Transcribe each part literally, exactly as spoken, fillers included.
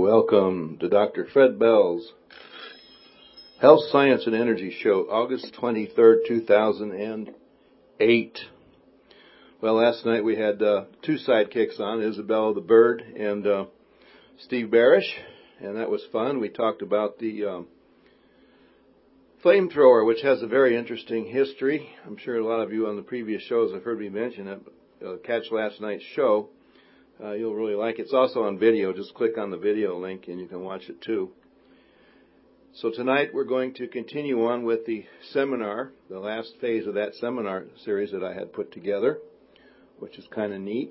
Welcome to Doctor Fred Bell's Health, Science, and Energy Show, August twenty-third, two thousand eight. Well, last night we had uh, two sidekicks on, Isabella the Bird and uh, Steve Barish, and that was fun. We talked about the um, flamethrower, which has a very interesting history. I'm sure a lot of you on the previous shows have heard me mention it. Uh, catch last night's show. Uh, you'll really like it. It's also on video. Just click on the video link and you can watch it too. So tonight we're going to continue on with the seminar, the last phase of that seminar series that I had put together, which is kind of neat.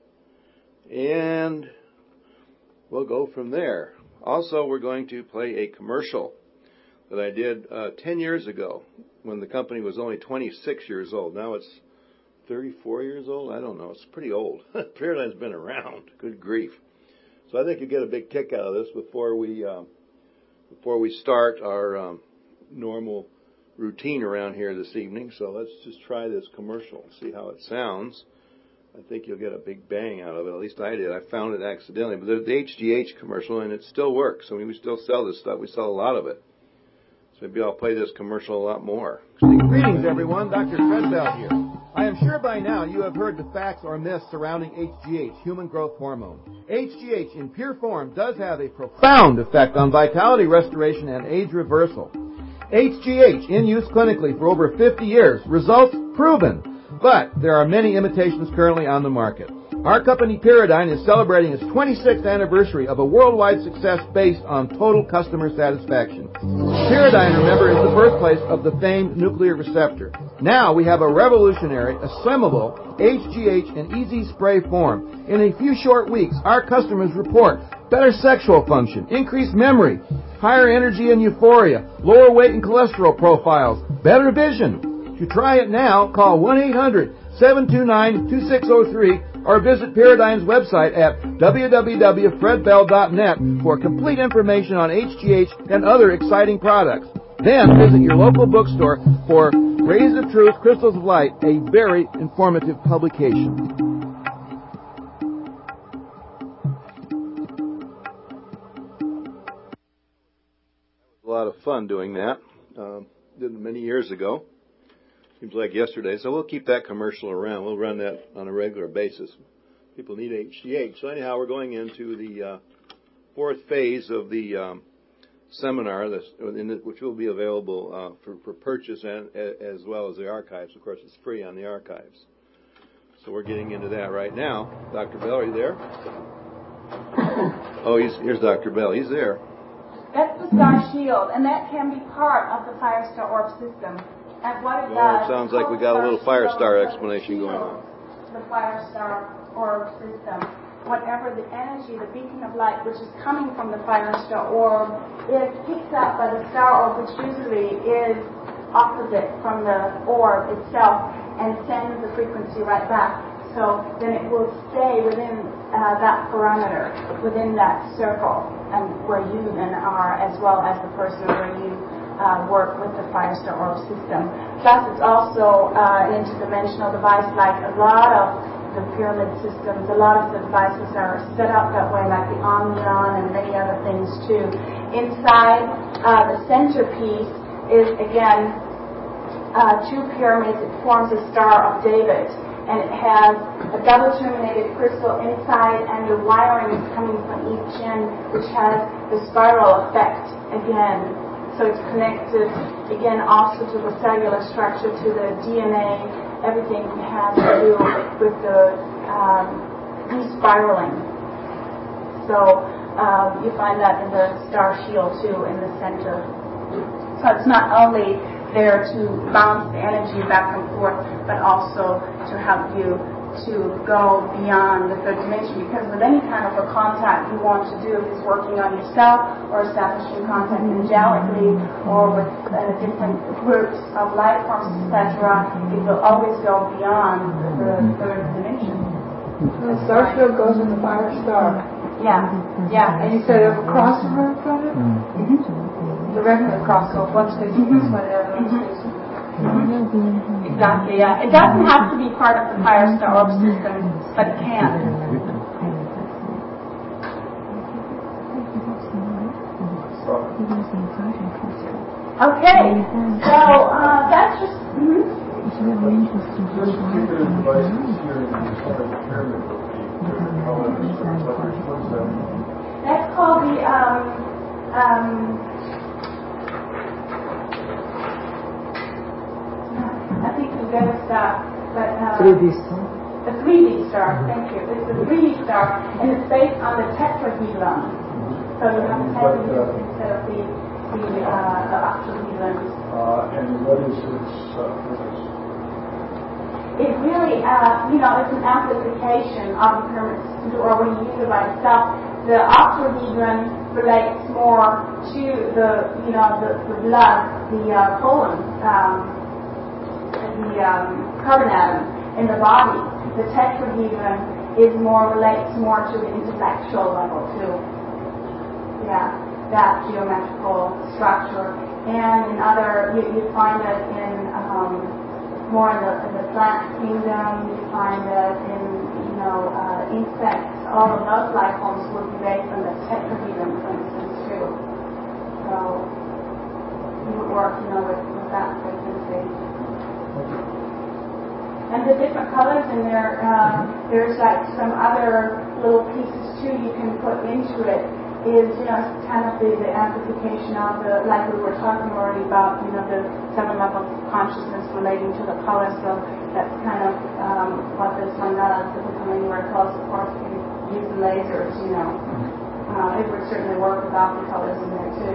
And we'll go from there. Also, we're going to play a commercial that I did uh, ten years ago when the company was only twenty-six years old. Now it's thirty-four years old? I don't know. It's pretty old. Paradigm's been around. Good grief. So I think you get a big kick out of this before we uh, before we start our um, normal routine around here this evening. So let's just try this commercial and see how it sounds. I think you'll get a big bang out of it. At least I did. I found it accidentally. But there's the H G H commercial, and it still works. I mean, we still sell this stuff. We sell a lot of it. So maybe I'll play this commercial a lot more. Greetings, everyone. Doctor Fred Bell here. I am sure by now you have heard the facts or myths surrounding H G H, human growth hormone. H G H in pure form does have a profound effect on vitality restoration and age reversal. H G H in use clinically for over fifty years, results proven, but there are many imitations currently on the market. Our company Paradigm is celebrating its twenty-sixth anniversary of a worldwide success based on total customer satisfaction. Paradigm, remember, is the birthplace of the famed nuclear receptor. Now we have a revolutionary, assimilable H G H in easy spray form. In a few short weeks, our customers report better sexual function, increased memory, higher energy and euphoria, lower weight and cholesterol profiles, better vision. To try it now, call one eight hundred, seven two nine, two six zero three or visit Paradigm's website at w w w dot fred bell dot net for complete information on H G H and other exciting products. Then visit your local bookstore for Rays of Truth, Crystals of Light, a very informative publication. A lot of fun doing that. Um, did it many years ago. Seems like yesterday. So we'll keep that commercial around. We'll run that on a regular basis. People need H G H. So anyhow, we're going into the uh, fourth phase of the um, seminar, this, which will be available uh, for, for purchase and as well as the archives. Of course, it's free on the archives. So we're getting into that right now. Doctor Bell, are you there? Oh, he's, here's Doctor Bell. He's there. That's the Star Shield, and that can be part of the Firestar Orb system. And what it well, does, it sounds like we got a little Firestar explanation going on. The Firestar Orb system. Whatever the energy, the beacon of light, which is coming from the Firestar Orb, is picked up by the star orb, which usually is opposite from the orb itself, and sends the frequency right back. So then it will stay within uh, that parameter, within that circle, and where you then are, as well as the person where you uh, work with the Firestar Orb system. Plus, it's also uh, an interdimensional device, like a lot of the pyramid systems. A lot of the devices are set up that way, like the Omnion and many other things too. Inside uh, the centerpiece is, again, uh, two pyramids. It forms a Star of David. And it has a double terminated crystal inside, and the wiring is coming from each end, which has the spiral effect again. So it's connected again also to the cellular structure, to the D N A, everything has to do with the um, de-spiraling. So um, you find that in the Star Shield too, in the center. So it's not only there to bounce the energy back and forth, but also to help you to go beyond the third dimension. Because with any kind of a contact you want to do, if it's working on yourself or establishing contact angelically or with uh, different groups of life forms, et cetera, it will always go beyond the third dimension. The Star Shield goes in the Firestar. Yeah, yeah. And you said a crossover from it? Mm-hmm. The regular crossover, one stays in this one, the other one stays in Mm-hmm. Exactly, yeah. It doesn't have to be part of the Firestar Orb system, but it can. Okay, so uh, that's just. Mm-hmm. It's really interesting to Just keep it in devices here in the center of the pyramid with the different colors. What is that? That's called the um, um, I think the better stuff, but uh, three D star. The three D star. Thank you. It's the three D star, and it's based on the tetrahedron. So you have the tetrahedron instead of the the, uh, the octahedrons. Uh, and what is its uh, purpose? It really, uh, you know, it's an amplification of the pyramid system, or when you use it by itself. The octahedron relates more to the, you know, the, the blood, the uh, colon, um, the um, carbon atom in the body. The tetrahedron is more relates more to the intellectual level too. Yeah, that geometrical structure, and in other, you, you find it in um, more in the, in the plant kingdom. You find it in, you know, uh, insects. All of those life forms would be based on the tetrahedron, for instance, too. So you would work, you know, with, with that frequency. And the different colors in there, uh, there's like some other little pieces too you can put into it. Is, you know, kind of the, the amplification of the, like we were talking already about, you know, the seven levels of consciousness relating to the colors. So that's kind of um, what this one does. If we come anywhere close, of course, we can use the lasers, you know. Uh, it would certainly work without the colors in there too.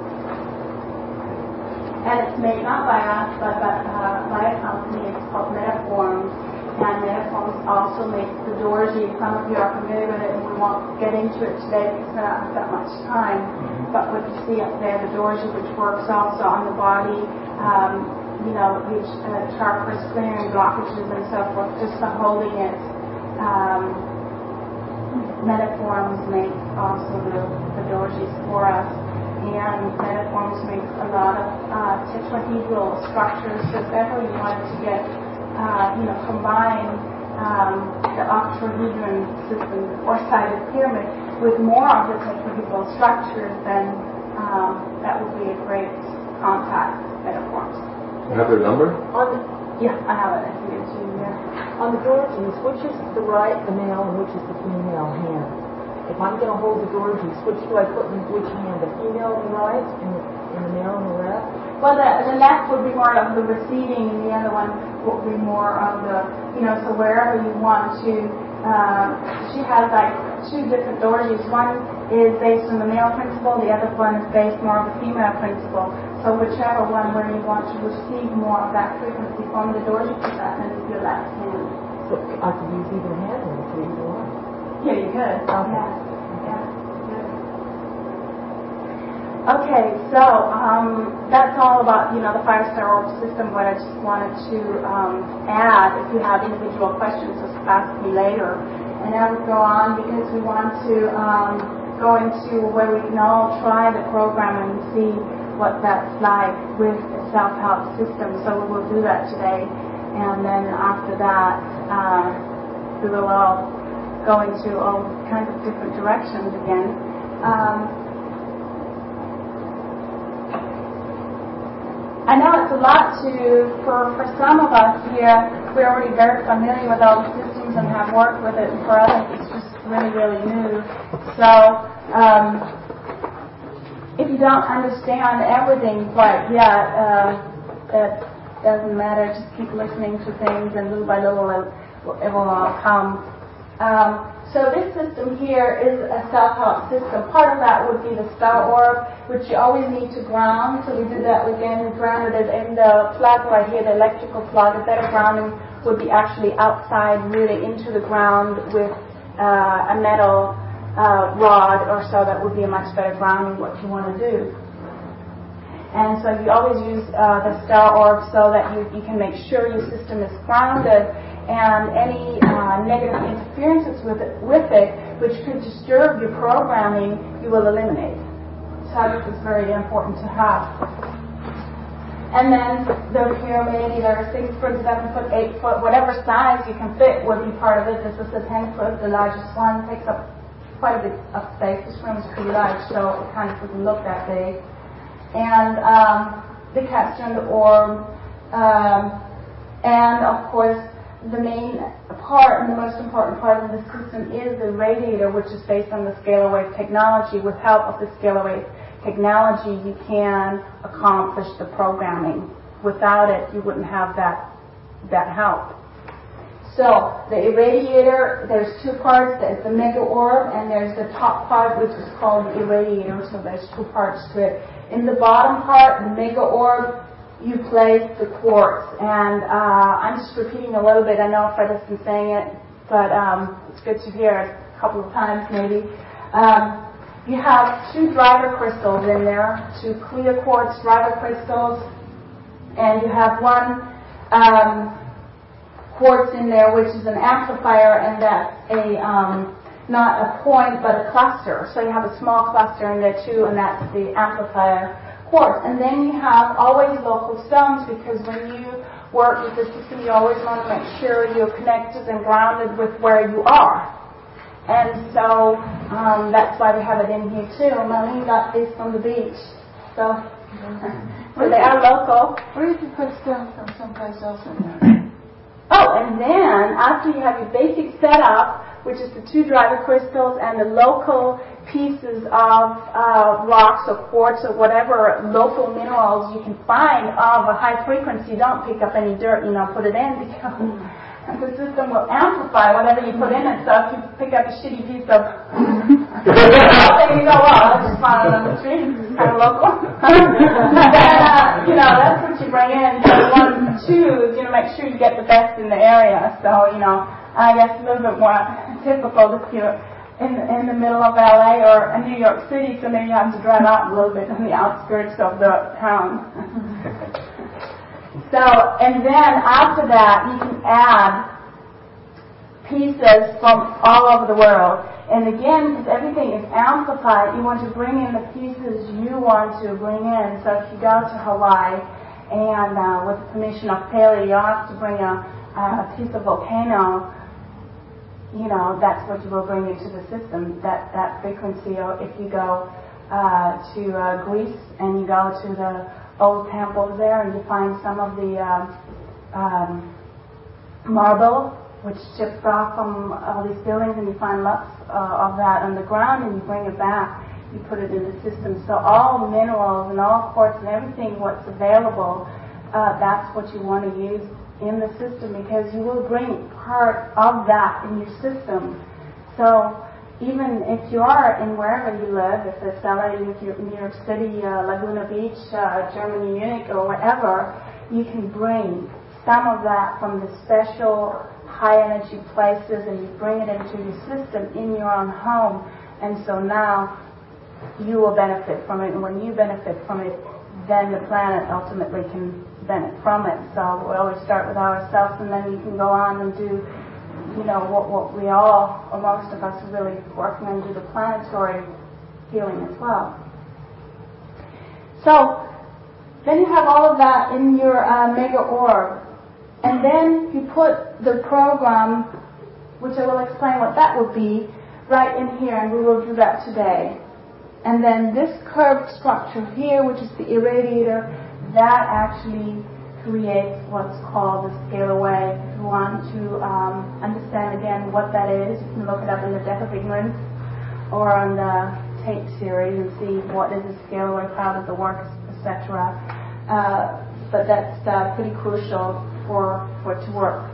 And it's made not by us, but, but uh, by a company. It's called Metaforms. And Metaforms also makes the Dorji. Some of you are familiar with it, and we won't get into it today because we don't have that much time. Mm-hmm. But what you see up there, the Dorji, which works also on the body, um, you know, which uh, chakras, clearing blockages and so forth, just by holding it. Um, Metaforms makes also the, the Dorjis for us. And Metaforms makes a lot of uh, tetrahedral structures. So if ever you wanted to get Uh, you know, combine um, the octahedron system or sided pyramid with more of the tetrahedral structures, then um, that would be a great contact Metaforms. You have their number? On the, yeah, I have it. I can give it to you. Yeah. On the Dorjis, which is the right, the male, and which is the female hand? If I'm going to hold the Dorjis, which do I put in which hand? The female on the right and the, and the male on the left? Well, the, the left would be more of the receiving, and the other one would be more of the, you know, so wherever you want to. Uh, she has like two different Dorjis. One is based on the male principle, the other one is based more on the female principle. So whichever one where you want to receive more of that frequency from the Dorji, that is your left hand. So I could use either hand or either one? Yeah, you could. Okay. Yeah. Yeah. Okay, so um, that's all about, you know, the Fire Star Orb system. What I just wanted to um, add, if you have individual questions, just ask me later. And I would go on because we want to um, go into where we can all try the program and see what that's like with a self-help system. So we will do that today. And then after that, uh, we will all go into all kinds of different directions again. Um, I know it's a lot to, for, for some of us here, we're already very familiar with all the systems and have worked with it, and for others it's just really, really new. So, um, if you don't understand everything quite yet, uh, that doesn't matter, just keep listening to things, and little by little it will, it will all come. Um, So this system here is a self-help system. Part of that would be the star orb, which you always need to ground. So we did that again. We grounded it in the plug right here, the electrical plug. A better grounding would be actually outside, really into the ground with uh, a metal uh, rod or so. That would be a much better grounding, what you want to do. And so you always use uh, the star orb so that you, you can make sure your system is grounded, and any uh, negative interferences with it, with it, which could disturb your programming, you will eliminate. So this is very important to have. And then the pyramid, either six foot, seven foot, eight foot, whatever size you can fit would be part of it. This is the ten foot, the largest one, takes up quite a bit of space. This room is pretty large, so it kind of doesn't look that big. And um, the capacitor and the orb, um, and of course the main part and the most important part of the system is the radiator, which is based on the scalar wave technology. With help of the scalar wave technology, you can accomplish the programming. Without it, you wouldn't have that that help. So the irradiator, there's two parts. There's the mega orb, and there's the top part, which is called the irradiator. So there's two parts to it. In the bottom part, the mega orb, you place the quartz. And uh, I'm just repeating a little bit. I know Fred has been saying it, but um, it's good to hear it a couple of times maybe. Um, you have two driver crystals in there, two clear quartz driver crystals, and you have one um, quartz in there, which is an amplifier, and that's a um, not a point but a cluster. So you have a small cluster in there too, and that's the amplifier quartz. And then you have always local stones, because when you work with the system, you always want to make sure you're connected and grounded with where you are. And so um, that's why we have it in here too. Marlene got these from the beach, so so they are local. Where did you put stones from someplace else in there? Oh, and then after you have your basic setup, which is the two driver crystals and the local pieces of uh, rocks or quartz or whatever local minerals you can find of a high frequency, don't pick up any dirt, you know, put it in, because the system will amplify whatever you put in it. So if you pick up a shitty piece of then you go, well, I just found it on the street, it's kind of local. then, uh, you know, that's what you bring in. So you want to choose, you know, make sure you get the best in the area. So, you know, I guess a little bit more typical if you're in, in the middle of L A or New York City, so maybe you have to drive out a little bit on the outskirts of the town. So, and then after that, you can add pieces from all over the world. And again, because everything is amplified, you want to bring in the pieces you want to bring in. So if you go to Hawaii, and uh, with the permission of Paley, you have to bring a, a piece of volcano, you know, that's what you will bring into the system, that, that frequency. Or if you go uh, to uh, Greece and you go to the old temples there and you find some of the uh, um, marble which chips off from all these buildings, and you find lots uh, of that on the ground, and you bring it back, you put it in the system. So all minerals and all quartz and everything what's available, uh, that's what you want to use in the system, because you will bring part of that in your system. So even if you are in wherever you live, if it's L A, if you're in New York City, uh, Laguna Beach, uh, Germany, Munich, or wherever, you can bring some of that from the special high energy places, and you bring it into your system in your own home. And so now you will benefit from it, and when you benefit from it, then the planet ultimately can benefit from it. So we always start with ourselves, and then you can go on and do, you know, what, what we all, or most of us, are really working on, do the planetary healing as well. So then you have all of that in your uh, mega orb. And then you put the program, which I will explain what that would be, right in here, and we will do that today. And then this curved structure here, which is the irradiator, that actually creates what's called the scalar wave. If you want to um, understand again what that is, you can look it up in the Death of Ignorance or on the tape series and see what is a scalar wave, how does it work, et cetera. Uh, but that's uh, pretty crucial for, for it to work.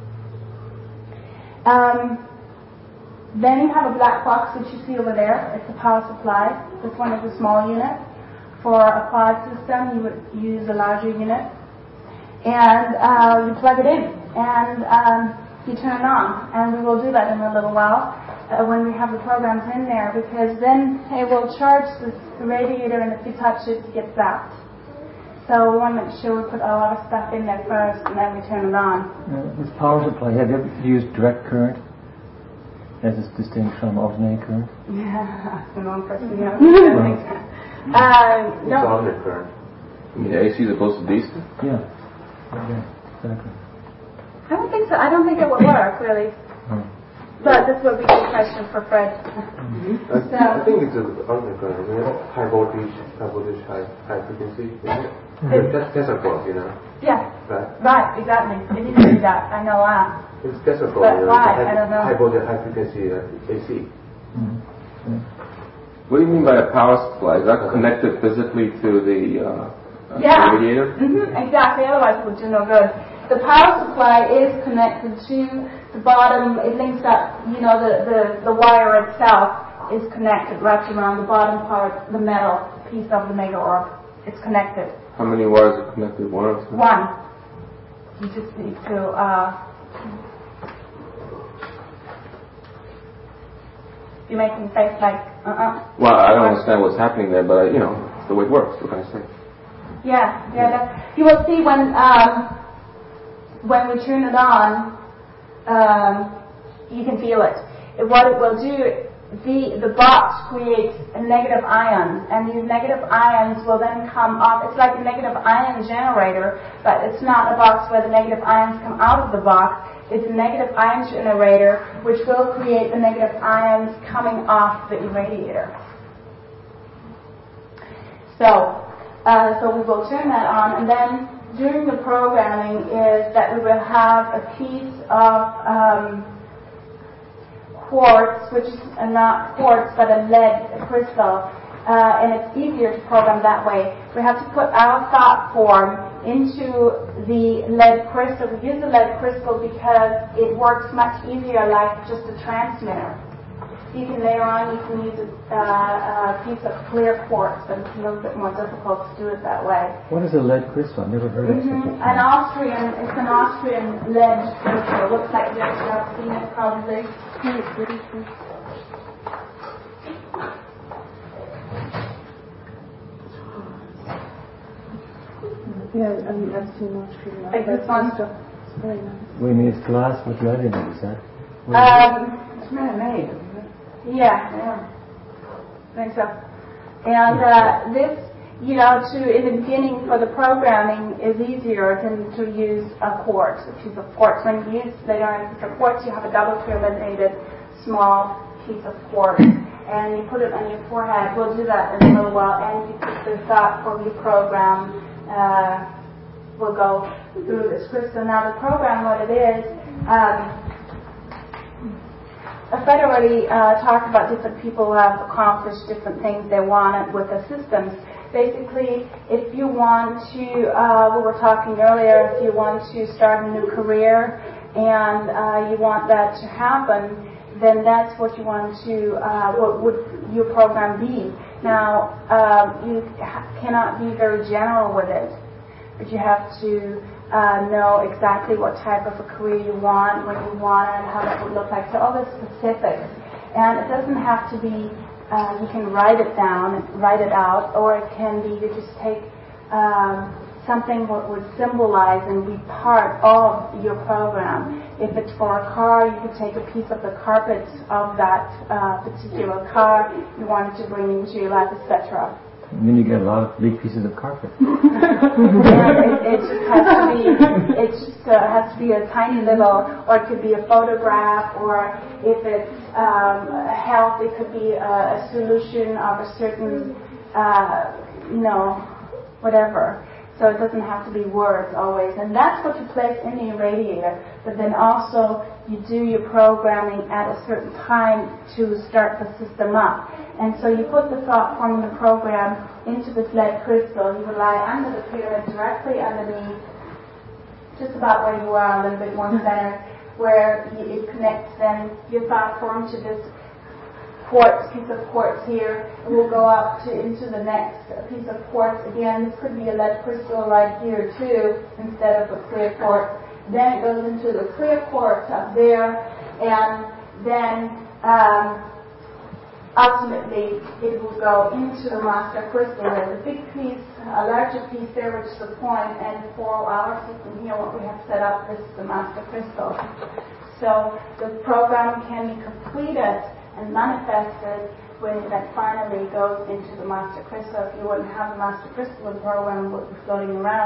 Um, then you have a black box, which you see over there. It's a power supply. This one is a small unit. For a quad system, you would use a larger unit. And uh, you plug it in, and um, you turn it on. And we will do that in a little while uh, when we have the programs in there, because then it will charge this radiator, and if you touch it, it gets zapped. So we want to make sure we put a lot of stuff in there first, and then we turn it on. Uh, this power supply, have you ever used direct current as is distinct from alternating current? Yeah, the wrong person, yeah. uh, no. It's alternating current. You mean A C as opposed to D C? Yeah. Okay, exactly. I don't think so. I don't think it would work, really. Hmm. But this will be a question for Fred. Mm-hmm. I, so, I think it's an underground, isn't it? High voltage, high voltage, high, high frequency, isn't it? It's Tesla course, you know. Yeah. Right. Right. Exactly. It is do that. I know that. It's Tesla course. But you know, why? high, I don't know. High voltage, high frequency uh, A C. Mm-hmm. What do you mean by a power supply? Is that connected physically to the uh, yeah. radiator? Mm-hmm, exactly. Otherwise it would do no good. The power supply is connected to the bottom. It links up, you know, the, the, the wire itself is connected wrapped around the bottom part, the metal piece of the mega orb. It's connected. How many wires are connected? One or two? One. You just need to... Uh, You're making a face like, uh-uh. Well, I don't understand what's happening there, but, uh, you know, it's the way it works. What can I say? Yeah, yeah. That's, you will see when um, when we turn it on, um, you can feel it. What it will do, the the box creates a negative ion, and these negative ions will then come off. It's like a negative ion generator, but it's not a box where the negative ions come out of the box. It's a negative ion generator, which will create the negative ions coming off the irradiator. So, uh, so we will turn that on, and then during the programming is that we will have a piece of um, quartz, which is uh, not quartz but a lead crystal, uh, and it's easier to program that way. We have to put our thought form into the lead crystal. We use the lead crystal because it works much easier like just a transmitter. You can later on you can use a, uh, a piece of clear quartz, but it's a little bit more difficult to do it that way. What is a lead crystal? I've never heard mm-hmm. of it. An Austrian, it's an Austrian lead crystal. Looks like you've have seen it probably. Yeah, I mean, I've seen Austrian lead. Like this one. It's very nice. We mean it's glass with lead in it, is that? Um, it's man-made. Yeah, yeah, I think so. And uh, this, you know, to in the beginning for the programming is easier than to use a quartz, a piece of quartz. When you use later on a piece of quartz, you have a double pyramided small piece of quartz, and you put it on your forehead. We'll do that in a little while, and you put the thought for your program. Uh, we'll go through this crystal. Now the program, what it is. Um, Fred already uh, talked about different people who have accomplished different things they wanted with the systems. Basically, if you want to, uh, we were talking earlier, if you want to start a new career and uh, you want that to happen, then that's what you want to, uh, what would your program be. Now, um, you ha- cannot be very general with it, but you have to Uh, know exactly what type of a career you want, what you want, and how that would look like. So all the specifics. And it doesn't have to be, uh, you can write it down, write it out, or it can be you just take um, something what would symbolize and be part of your program. If it's for a car, you could take a piece of the carpet of that uh, particular car you wanted to bring into your life, et cetera. And then you get a lot of big pieces of carpet. Yeah, it, it just has to be. It just uh, has to be a tiny little, or it could be a photograph, or if it's um, health, it could be a, a solution of a certain, uh, you know, whatever. So it doesn't have to be words always, and that's what you place in the irradiator. But then also you do your programming at a certain time to start the system up. And so you put the thought form in the program into this lead crystal. You would lie under the pyramid, directly underneath, just about where you are, a little bit more center, where it connects then your thought form to this quartz, piece of quartz here. It will go up to into the next piece of quartz. Again, this could be a lead crystal right here too, instead of a clear quartz. Then it goes into the clear quartz up there, and then um, ultimately, it will go into the master crystal. There's a big piece, a larger piece there, which is the point, and for our system here, what we have set up, this is the master crystal. So the program can be completed and manifested when that finally goes into the master crystal. If you wouldn't have the master crystal, the program would be floating around.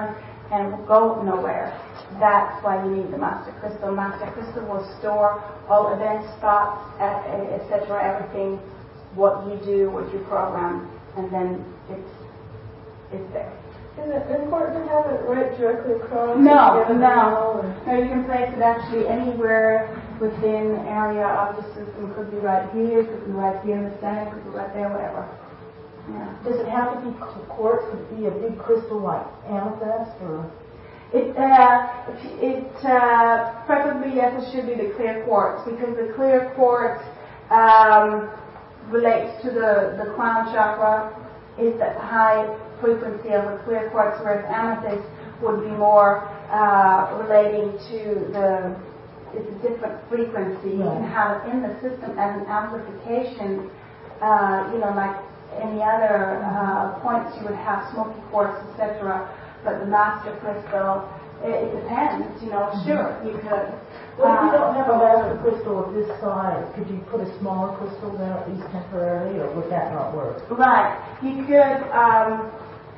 and it will go nowhere. That's why you need the master crystal. Master crystal will store all event spots, et cetera, everything, what you do, what you program, and then it's it's there. Is it important to have it right directly across? No, no. No, you can place it actually anywhere within the area of the system. It could be right here, it could be right here in the center, it could be right there, whatever. Yeah. Does it have to be quartz? Could it be a big crystal like amethyst or? It, uh, it uh, preferably, yes, it should be the clear quartz, because the clear quartz um, relates to the, the crown chakra, is that high frequency of the clear quartz, whereas amethyst would be more uh, relating to the, it's a different frequency. Yeah. You can have it in the system as an amplification, uh, you know, like any other uh, points you would have, smoky quartz, et cetera. But the master crystal, it, it depends, you know, sure, you could. Well, if you don't have a master crystal of this size, could you put a smaller crystal there at least temporarily, or would that not work? Right. You could, um,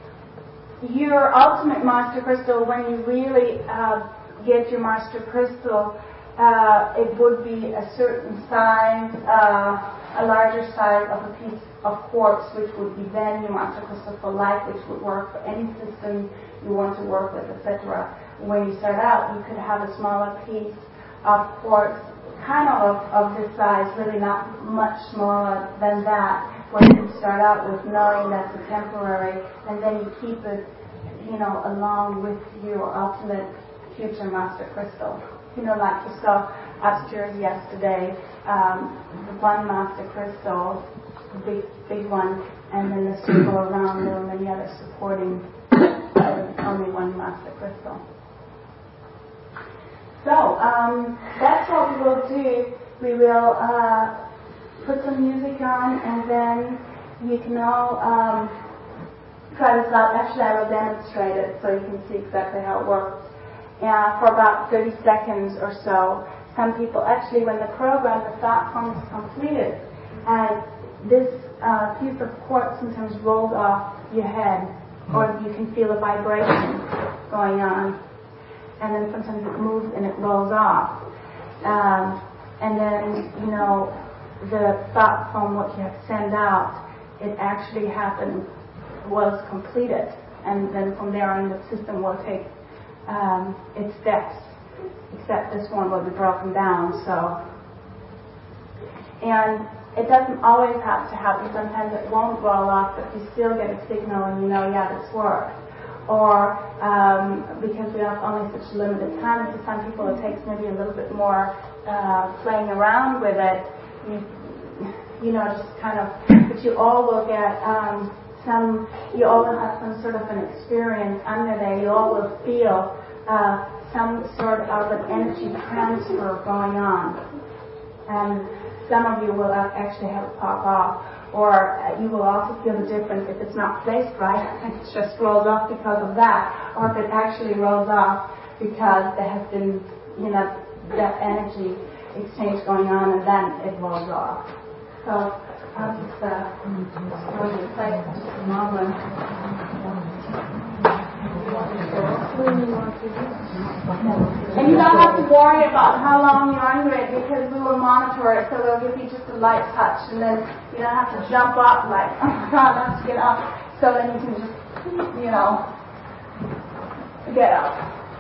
your ultimate master crystal, when you really uh, get your master crystal, uh, it would be a certain size, uh, a larger size of a piece of quartz, which would be then your master crystal for life, which would work for any system you want to work with, et cetera. When you start out, you could have a smaller piece of quartz, kind of of this size, really not much smaller than that, where you can start out with knowing that's a temporary, and then you keep it, you know, along with your ultimate future master crystal. You know, like you saw upstairs yesterday, um, the one master crystal, the big, big one, and then the circle around there, and many others supporting uh, only one master crystal. So, um, that's what we will do. We will uh, put some music on, and then you can all um, try this out. Actually, I will demonstrate it so you can see exactly how it works. And for about thirty seconds or so, some people, actually, when the program, the thought form is completed, and this uh, piece of quartz sometimes rolls off your head, or you can feel a vibration going on, and then sometimes it moves and it rolls off. Um, and then, you know, the thought from what you have to send out, it actually happened, was completed, and then from there on the system will take um, its steps, except this one will be broken down. So, and it doesn't always have to happen. Sometimes it won't roll off, but you still get a signal and you know, yeah, this worked. Or um, because we have only such limited time, for some people it takes maybe a little bit more uh, playing around with it. You, you know, just kind of, but you all will get um, some, you all will have some sort of an experience under there. You all will feel uh, some sort of an energy transfer going on. And some of you will actually have it pop off. Or uh, you will also feel the difference if it's not placed right, and it just rolls off because of that, or if it actually rolls off because there has been, you know, that energy exchange going on, and then it rolls off. So I'll just uh, go into place just a moment. And you don't have to worry about how long you're under it, because we will monitor it, so they'll give you just a light touch, and then you don't have to jump up like, oh my God, let's get up. So then you can just, you know, get up.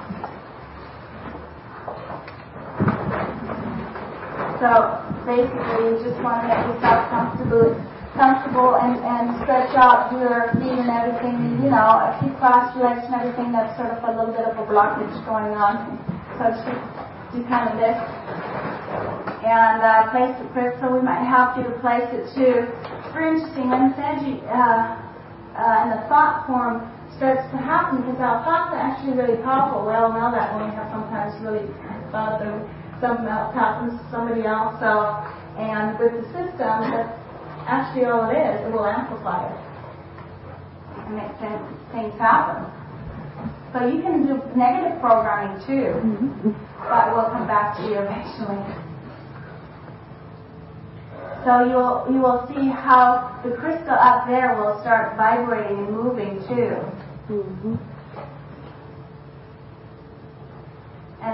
So basically, you just want to make yourself comfortable, comfortable, and, and stretch out your feet and everything. You know, if you cross your legs and everything, that's sort of a little bit of a blockage going on. So just do kind of this. And uh, place the crystal. We might help you to place it too. It's very interesting when this energy uh, uh, in the thought form starts to happen, because our thoughts are actually really powerful. We all know that when we have sometimes really thoughts and something else happens to somebody else. So, and with the system, that's actually all it is. It will amplify it and make things happen. So you can do negative programming too, mm-hmm. but we'll come back to you eventually. So you'll you will see how the crystal up there will start vibrating and moving too. Mm-hmm.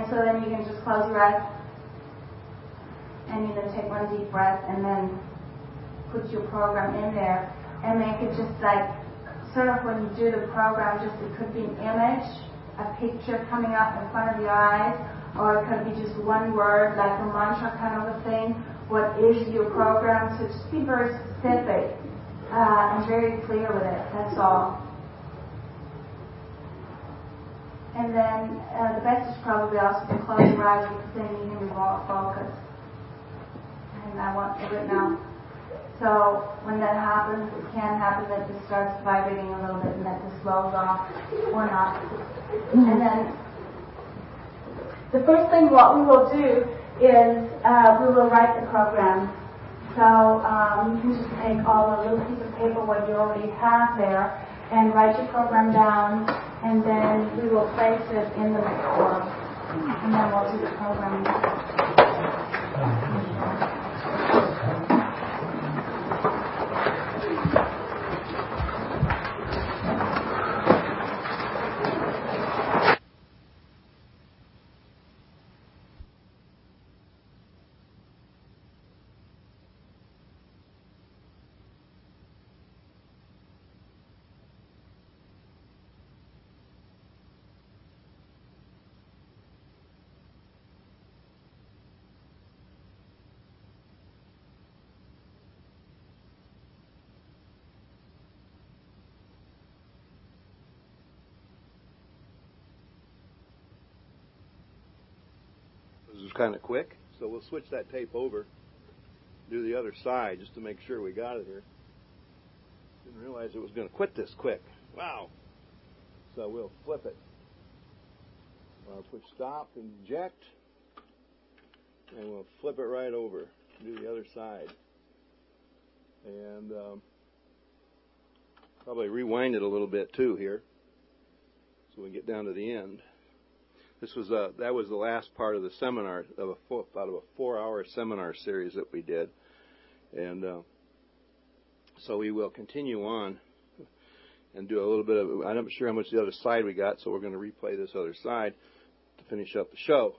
And so then you can just close your eyes and you then take one deep breath and then put your program in there and make it just like, sort of when you do the program, just it could be an image, a picture coming up in front of your eyes, or it could be just one word, like a mantra kind of a thing. What is your program? So just be very specific uh, and very clear with it, that's all. And then uh, the best is probably also to close your eyes because then you can be more focused. And I want to do it now. So when that happens, it can happen that it starts vibrating a little bit and that this slows off or not. And then the first thing what we will do is uh, we will write the program. So um, you can just take all the little piece of paper what you already have there and write your program down, and then we will place it in the mixer, and then we'll do the program. This is kind of quick, so we'll switch that tape over, do the other side just to make sure we got it here. Didn't realize it was going to quit this quick. Wow. So we'll flip it. I'll push stop and eject, and we'll flip it right over, do the other side. And um, probably rewind it a little bit too here so we get down to the end. This was uh, that was the last part of the seminar of a four, out of a four-hour seminar series that we did, and uh, so we will continue on and do a little bit of. I'm not sure how much the other side we got, so we're going to replay this other side to finish up the show,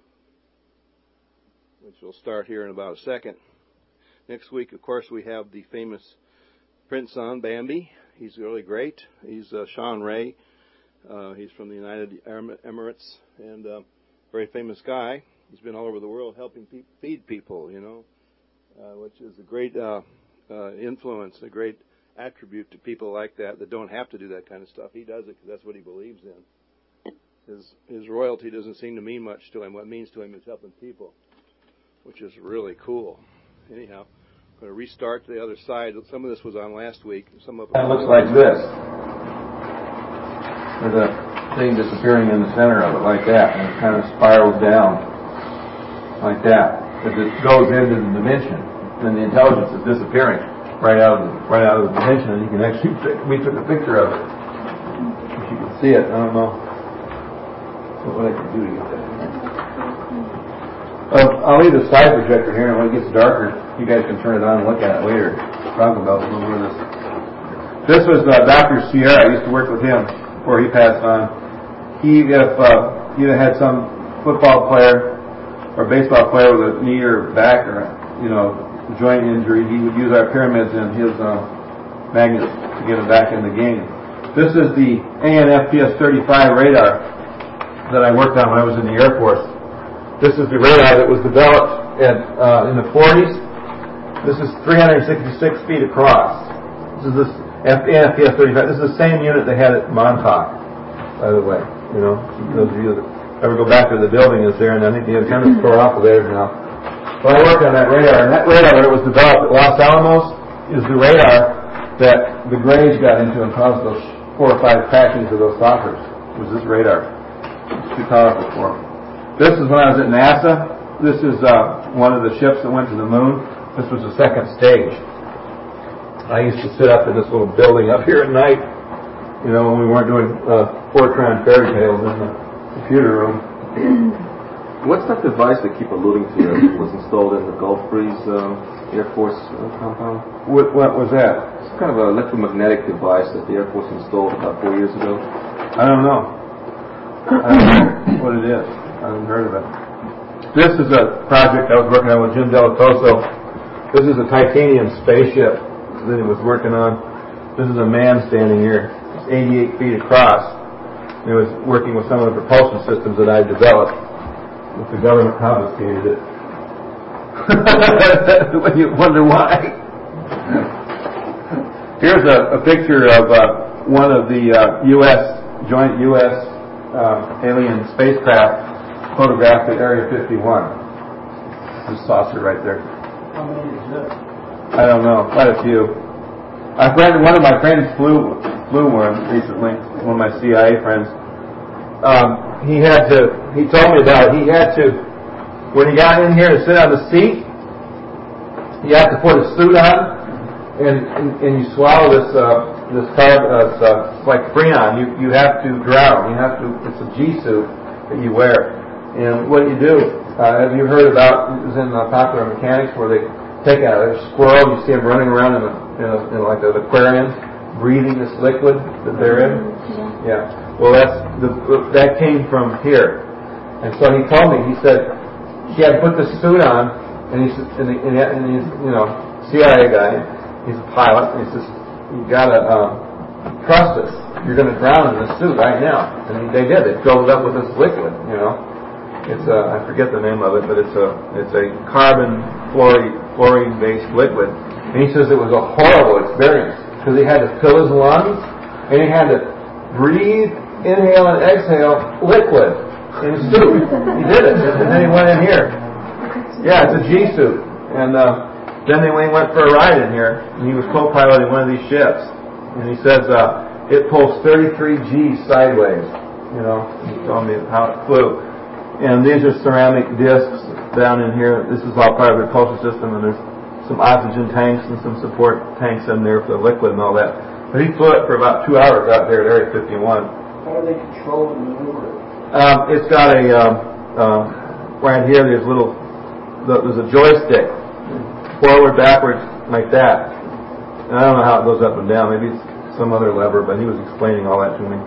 which will start here in about a second. Next week, of course, we have the famous Prince on Bambi. He's really great. He's uh, Sean Ray. Uh, he's from the United Emirates, and uh, very famous guy. He's been all over the world helping pe- feed people, you know, uh, which is a great uh, uh, influence, a great attribute to people like that that don't have to do that kind of stuff. He does it because that's what he believes in. His his royalty doesn't seem to mean much to him. What it means to him is helping people, which is really cool. Anyhow, I'm going to restart the other side. Some of this was on last week. Some of it looks like this. There's a thing disappearing in the center of it like that, and it kind of spirals down like that. As it goes into the dimension, then the intelligence is disappearing right out of the, right out of the dimension, and you can actually we took a picture of it. If you can see it, I don't know what I can do to get that. Uh, I'll leave the side projector here, and when it gets darker, you guys can turn it on and look at it later. Talk about a little bit of this. This was uh, Doctor Sierra. I used to work with him before he passed on. He, if uh, he had some football player or baseball player with a knee or back or, you know, joint injury, he would use our pyramids and his uh, magnets to get him back in the game. This is the A N F P S thirty-five radar that I worked on when I was in the Air Force. This is the radar that was developed at, uh, in the forties. This is three hundred sixty-six feet across. This is this A N F P S thirty-five. This is the same unit they had at Montauk, by the way. You know, those of you that ever go back to the building is there, and I think the antenna's tore off of there now. But I worked on that radar, and that radar, when it was developed at Los Alamos, is the radar that the Grays got into and caused those four or five crashings of those saucers. It was this radar. It's too powerful for them. This is when I was at NASA. This is uh, one of the ships that went to the moon. This was the second stage. I used to sit up in this little building up here at night, you know, when we weren't doing uh, Fortran fairy tales in the computer room. What's that device they keep alluding to that was installed in the Gulf Breeze uh, Air Force uh, compound? What, what was that? It's kind of an electromagnetic device that the Air Force installed about four years ago. I don't know. I don't know what it is. I haven't heard of it. This is a project I was working on with Jim Delatoso. This is a titanium spaceship that he was working on. This is a man standing here. It's eighty-eight feet across. He was working with some of the propulsion systems that I developed, but the government confiscated it. You wonder why. Here's a, a picture of uh, one of the uh, U S joint U S uh, alien spacecraft photographed at Area fifty-one. This saucer right there. How many exist? I don't know, quite a few. A friend, one of my friends flew flew one recently. One of my C I A friends. Um, he had to. He told me about it. He had to. When he got in here to sit on the seat, you have to put a suit on, and and, and you swallow this uh, this carb. Uh, it's, uh, it's like Freon. You you have to drown. You have to. It's a G suit that you wear. And what you do, uh, have you heard about, it was in uh, Popular Mechanics, where they take a, a squirrel, you see them running around in, a, in, a, in like an aquarium, breathing this liquid that they're in? Yeah. Yeah. Well, that's the, that came from here. And so he told me, he said, he had put the suit on, and he's, and, he, and he's, you know, C I A guy, he's a pilot, and he says, you gotta um, trust us. You're going to drown in this suit right now. And they did. They filled it up with this liquid, you know. It's a, I forget the name of it, but it's a it's a carbon fluorine fluorine based liquid. And he says it was a horrible experience because he had to fill his lungs and he had to breathe, inhale, and exhale liquid in his suit. He did it, and then he went in here. Yeah, it's a G suit. And uh, then they went for a ride in here, and he was co-piloting one of these ships. And he says uh, it pulls thirty-three G sideways. You know, he told me how it flew. And these are ceramic discs down in here. This is all part of the propulsion system, and there's some oxygen tanks and some support tanks in there for the liquid and all that. But he flew it for about two hours out there at Area fifty-one. How do they control and maneuver it? Um, it's got a, um, uh, right here, there's little, there's a joystick, forward, backwards, like that. And I don't know how it goes up and down. Maybe it's some other lever, but he was explaining all that to me.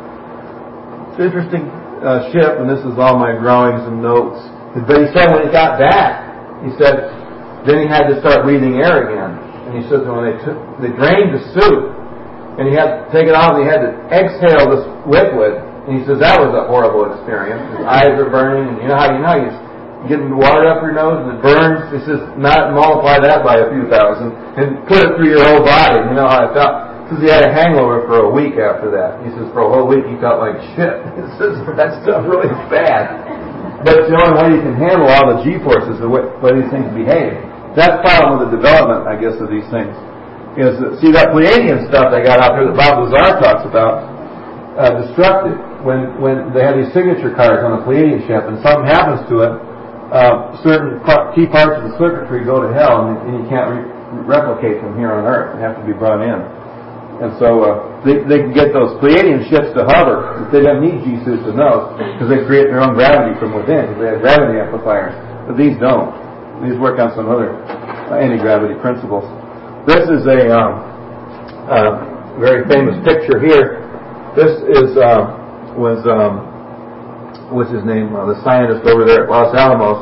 It's interesting. Uh, ship, and this is all my drawings and notes. But he said when he got back, he said, then he had to start breathing air again. And he said when they took, they drained the suit, and he had to take it off, and he had to exhale this liquid. And he says that was a horrible experience. His eyes were burning, and you know how you know you get water up your nose and it burns. He says not multiply that by a few thousand and put it through your whole body. You know how I felt. Because he had a hangover for a week after that. He says for a whole week he felt like shit. He says that stuff really bad. But the only way you can handle all the G-forces, the way, way these things behave. That's the problem with the development, I guess, of these things. Is that, see that Pleiadian stuff they got out there that Bob Lazar talks about, uh, destructive. When when they have these signature cards on the Pleiadian ship and something happens to it, uh, certain key parts of the circuitry go to hell, and, and you can't re- replicate them here on Earth. They have to be brought in. And so uh, they, they can get those Pleiadian ships to hover, but they don't need G-suits in those because they create their own gravity from within because they have gravity amplifiers. But these don't. These work on some other uh, anti-gravity principles. This is a um, uh, very famous picture here. This is uh, was um, what's his name? Uh, the scientist over there at Los Alamos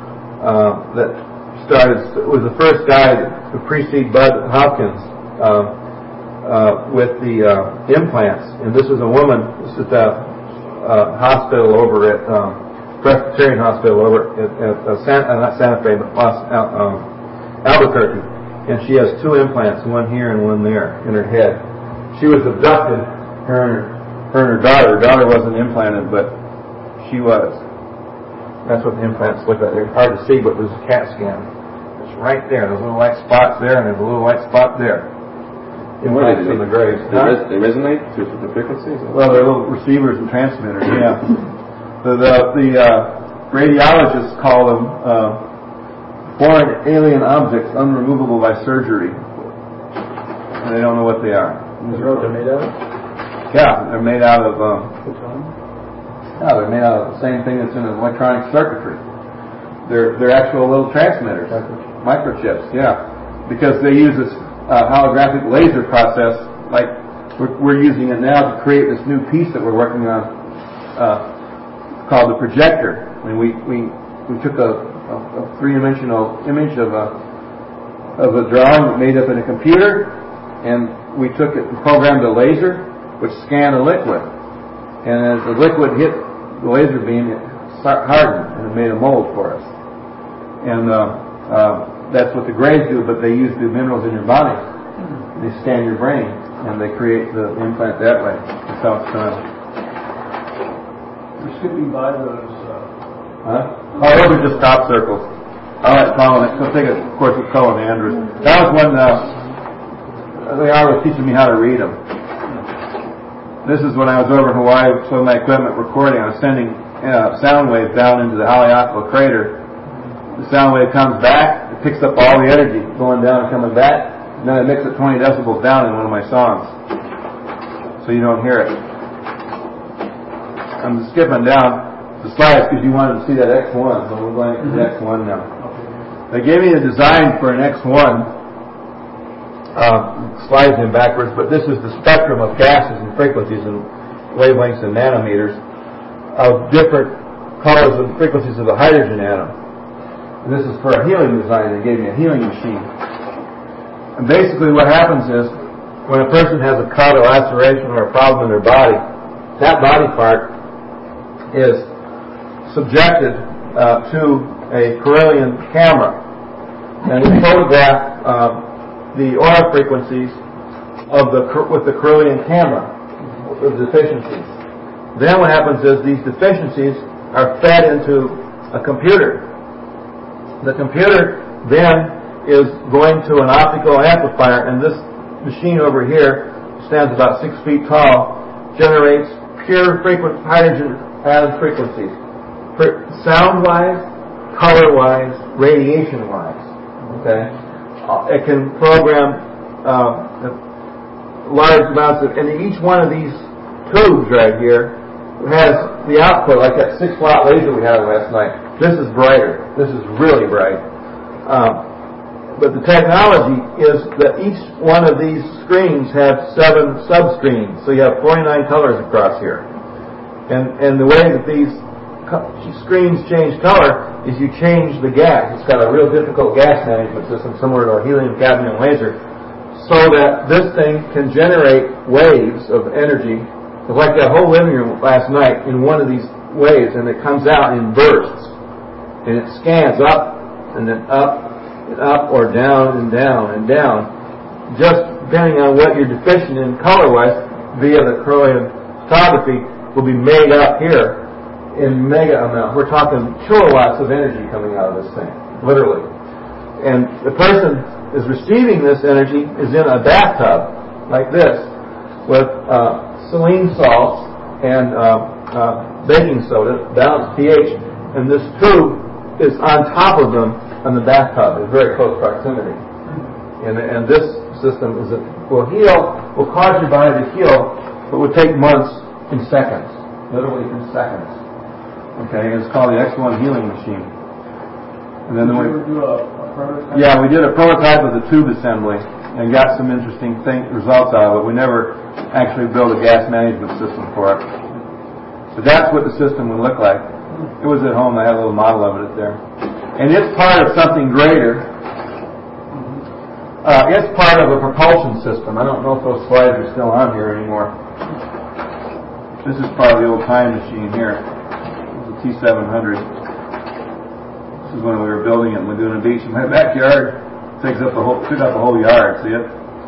uh, that started was the first guy to precede Bud Hopkins. Uh, Uh, with the uh, implants, and this is a woman. This is the uh, hospital over at um, Presbyterian Hospital over at, at uh, San, uh, not Santa Fe, but Los, uh, um, Albuquerque, and she has two implants, one here and one there in her head. She was abducted. Her and her, her, and her daughter. Her daughter wasn't implanted, but she was. That's what the implants look like. They're hard to see, but there's a CAT scan. It's right there. There's little white spots there, and there's a little white spot there. Implants in the graves. They, huh? they resonate to the frequencies? Well, they're little receivers and transmitters, yeah. the the, the uh, radiologists call them uh, foreign alien objects unremovable by surgery. And they don't know what they are. You know what they're made out of? Yeah, they're made out of... Um, yeah, they're made out of the same thing that's in an electronic circuitry. They're, they're actual little transmitters. Microchips, yeah. Because they use this... Uh, holographic laser process, like we're, we're using it now to create this new piece that we're working on, uh, called the projector. And we, we, we took a, a, a three-dimensional image of a, of a drawing made up in a computer, and we took it and programmed a laser which scanned a liquid. And as the liquid hit the laser beam, it hardened and it made a mold for us. And uh, uh, that's what the grays do, but they use the minerals in your body. They scan your brain, and they create the implant that way. That's how it's done. We're skipping by those. Uh, huh? Oh, those are just top circles. All right, Colin. So take it, of course, with Colin Andrews. That was when uh, they are was teaching me how to read them. This is when I was over in Hawaii with some of my equipment recording. I was sending uh, sound waves down into the Haleakala crater. The sound wave comes back, it picks up all the energy going down and coming back, and then it makes it twenty decibels down in one of my songs, so you don't hear it. I'm just skipping down the slides because you wanted to see that X one, so we're going to the X one now. They gave me a design for an X one, uh, slides in backwards, but this is the spectrum of gases and frequencies and wavelengths and nanometers of different colors and frequencies of the hydrogen atom. And this is for a healing design. They gave me a healing machine. And basically what happens is, when a person has a cut or laceration or a problem in their body, that body part is subjected uh, to a Kirlian camera. And we photograph uh, the aura frequencies of the with the Kirlian camera, with the deficiencies. Then what happens is these deficiencies are fed into a computer. The computer then is going to an optical amplifier, and this machine over here stands about six feet tall, generates pure frequent hydrogen atom frequencies, sound-wise, color-wise, radiation-wise. Okay, it can program uh, large amounts of, and each one of these tubes right here has the output, like that six watt laser we had last night. This is brighter. This is really bright. Um, but the technology is that each one of these screens have seven sub-screens. So you have forty-nine colors across here. And and the way that these co- screens change color is you change the gas. It's got a real difficult gas management system similar to a helium-cadmium laser, so that this thing can generate waves of energy. It's like that whole living room last night in one of these waves, and it comes out in bursts. And it scans up and then up and up or down and down and down, just depending on what you're deficient in color-wise via the Kirlian photography will be made up here in mega amount. We're talking kilowatts of energy coming out of this thing, literally. And the person is receiving this energy is in a bathtub like this with uh, saline salts and uh, uh, baking soda, balanced pH, and this tube is on top of them in the bathtub in very close proximity. And, and this system is a, will heal, will cause your body to heal, but would take months in seconds, literally in seconds. Okay, it's called the X one healing machine. And then Did we you ever do a, a prototype? Yeah, we did a prototype of the tube assembly and got some interesting thing, results out of it. We never actually built a gas management system for it. But that's what the system would look like. It was at home. I had a little model of it there. And it's part of something greater. Uh, it's part of a propulsion system. I don't know if those slides are still on here anymore. This is part of the old time machine here. It's a T seven hundred. This is when we were building it in Laguna Beach. In my backyard, it takes up the whole, took up a whole yard. See it?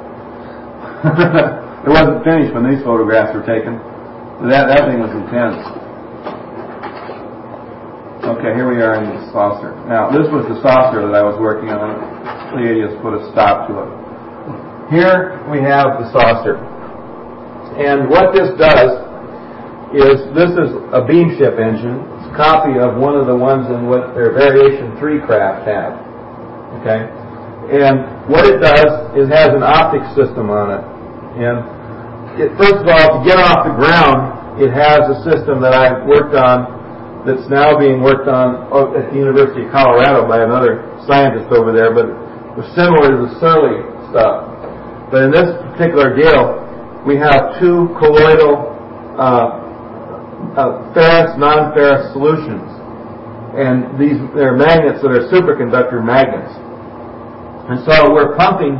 It wasn't finished when these photographs were taken. That that thing was intense. Okay, here we are in the saucer. Now, this was the saucer that I was working on. Pleiadius put a stop to it. Here we have the saucer. And what this does is, this is a beam ship engine. It's a copy of one of the ones in what their Variation three craft have. Okay? And what it does is has an optic system on it. And it, first of all, to get off the ground, it has a system that I worked on that's now being worked on at the University of Colorado by another scientist over there, but it was similar to the Surly stuff. But in this particular deal, we have two colloidal uh, uh, ferrous, non-ferrous solutions. And these they're magnets that are superconductor magnets. And so we're pumping.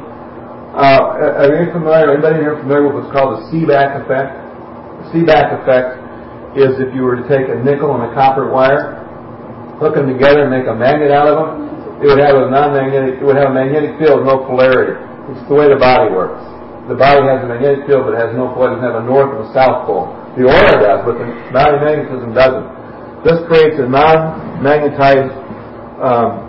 Uh, are you familiar? Anybody here familiar with what's called the Seebeck effect? The Seebeck effect is if you were to take a nickel and a copper wire, hook them together and make a magnet out of them, it would have a non-magnetic. It would have a magnetic field, no polarity. It's the way the body works. The body has a magnetic field, but it has no polarity. It doesn't have a north and a south pole. The aura does, but the body magnetism doesn't. This creates a non-magnetized, um,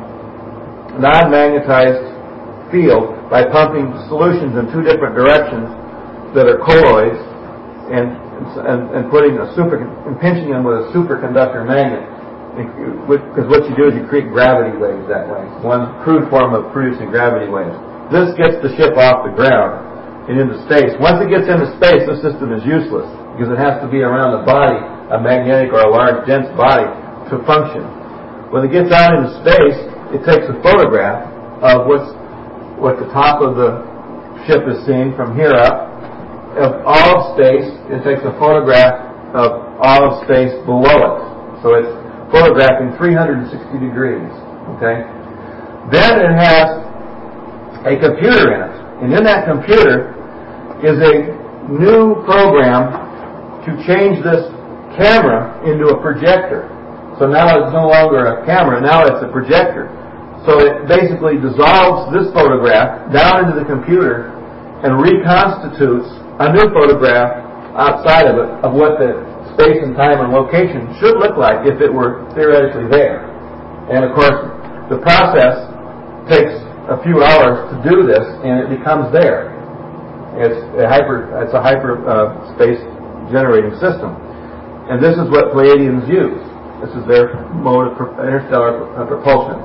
non-magnetized field by pumping solutions in two different directions that are colloids, and and, and putting a super and pinching them with a superconductor magnet. Because what you do is you create gravity waves that way. One crude form of producing gravity waves. This gets the ship off the ground and into space. Once it gets into space, the system is useless because it has to be around the body, a magnetic or a large, dense body, to function. When it gets out into space, it takes a photograph of what's what the top of the ship is seeing from here up. Of all of space, it takes a photograph of all of space below it. So it's photographing three hundred sixty degrees. Okay? Then it has a computer in it. And in that computer is a new program to change this camera into a projector. So now it's no longer a camera, now it's a projector. So it basically dissolves this photograph down into the computer and reconstitutes a new photograph outside of it of what the space and time and location should look like if it were theoretically there. And of course, the process takes a few hours to do this, and it becomes there. It's a hyper, it's a hyper uh, space generating system, and this is what Pleiadians use. This is their mode of interstellar propulsion.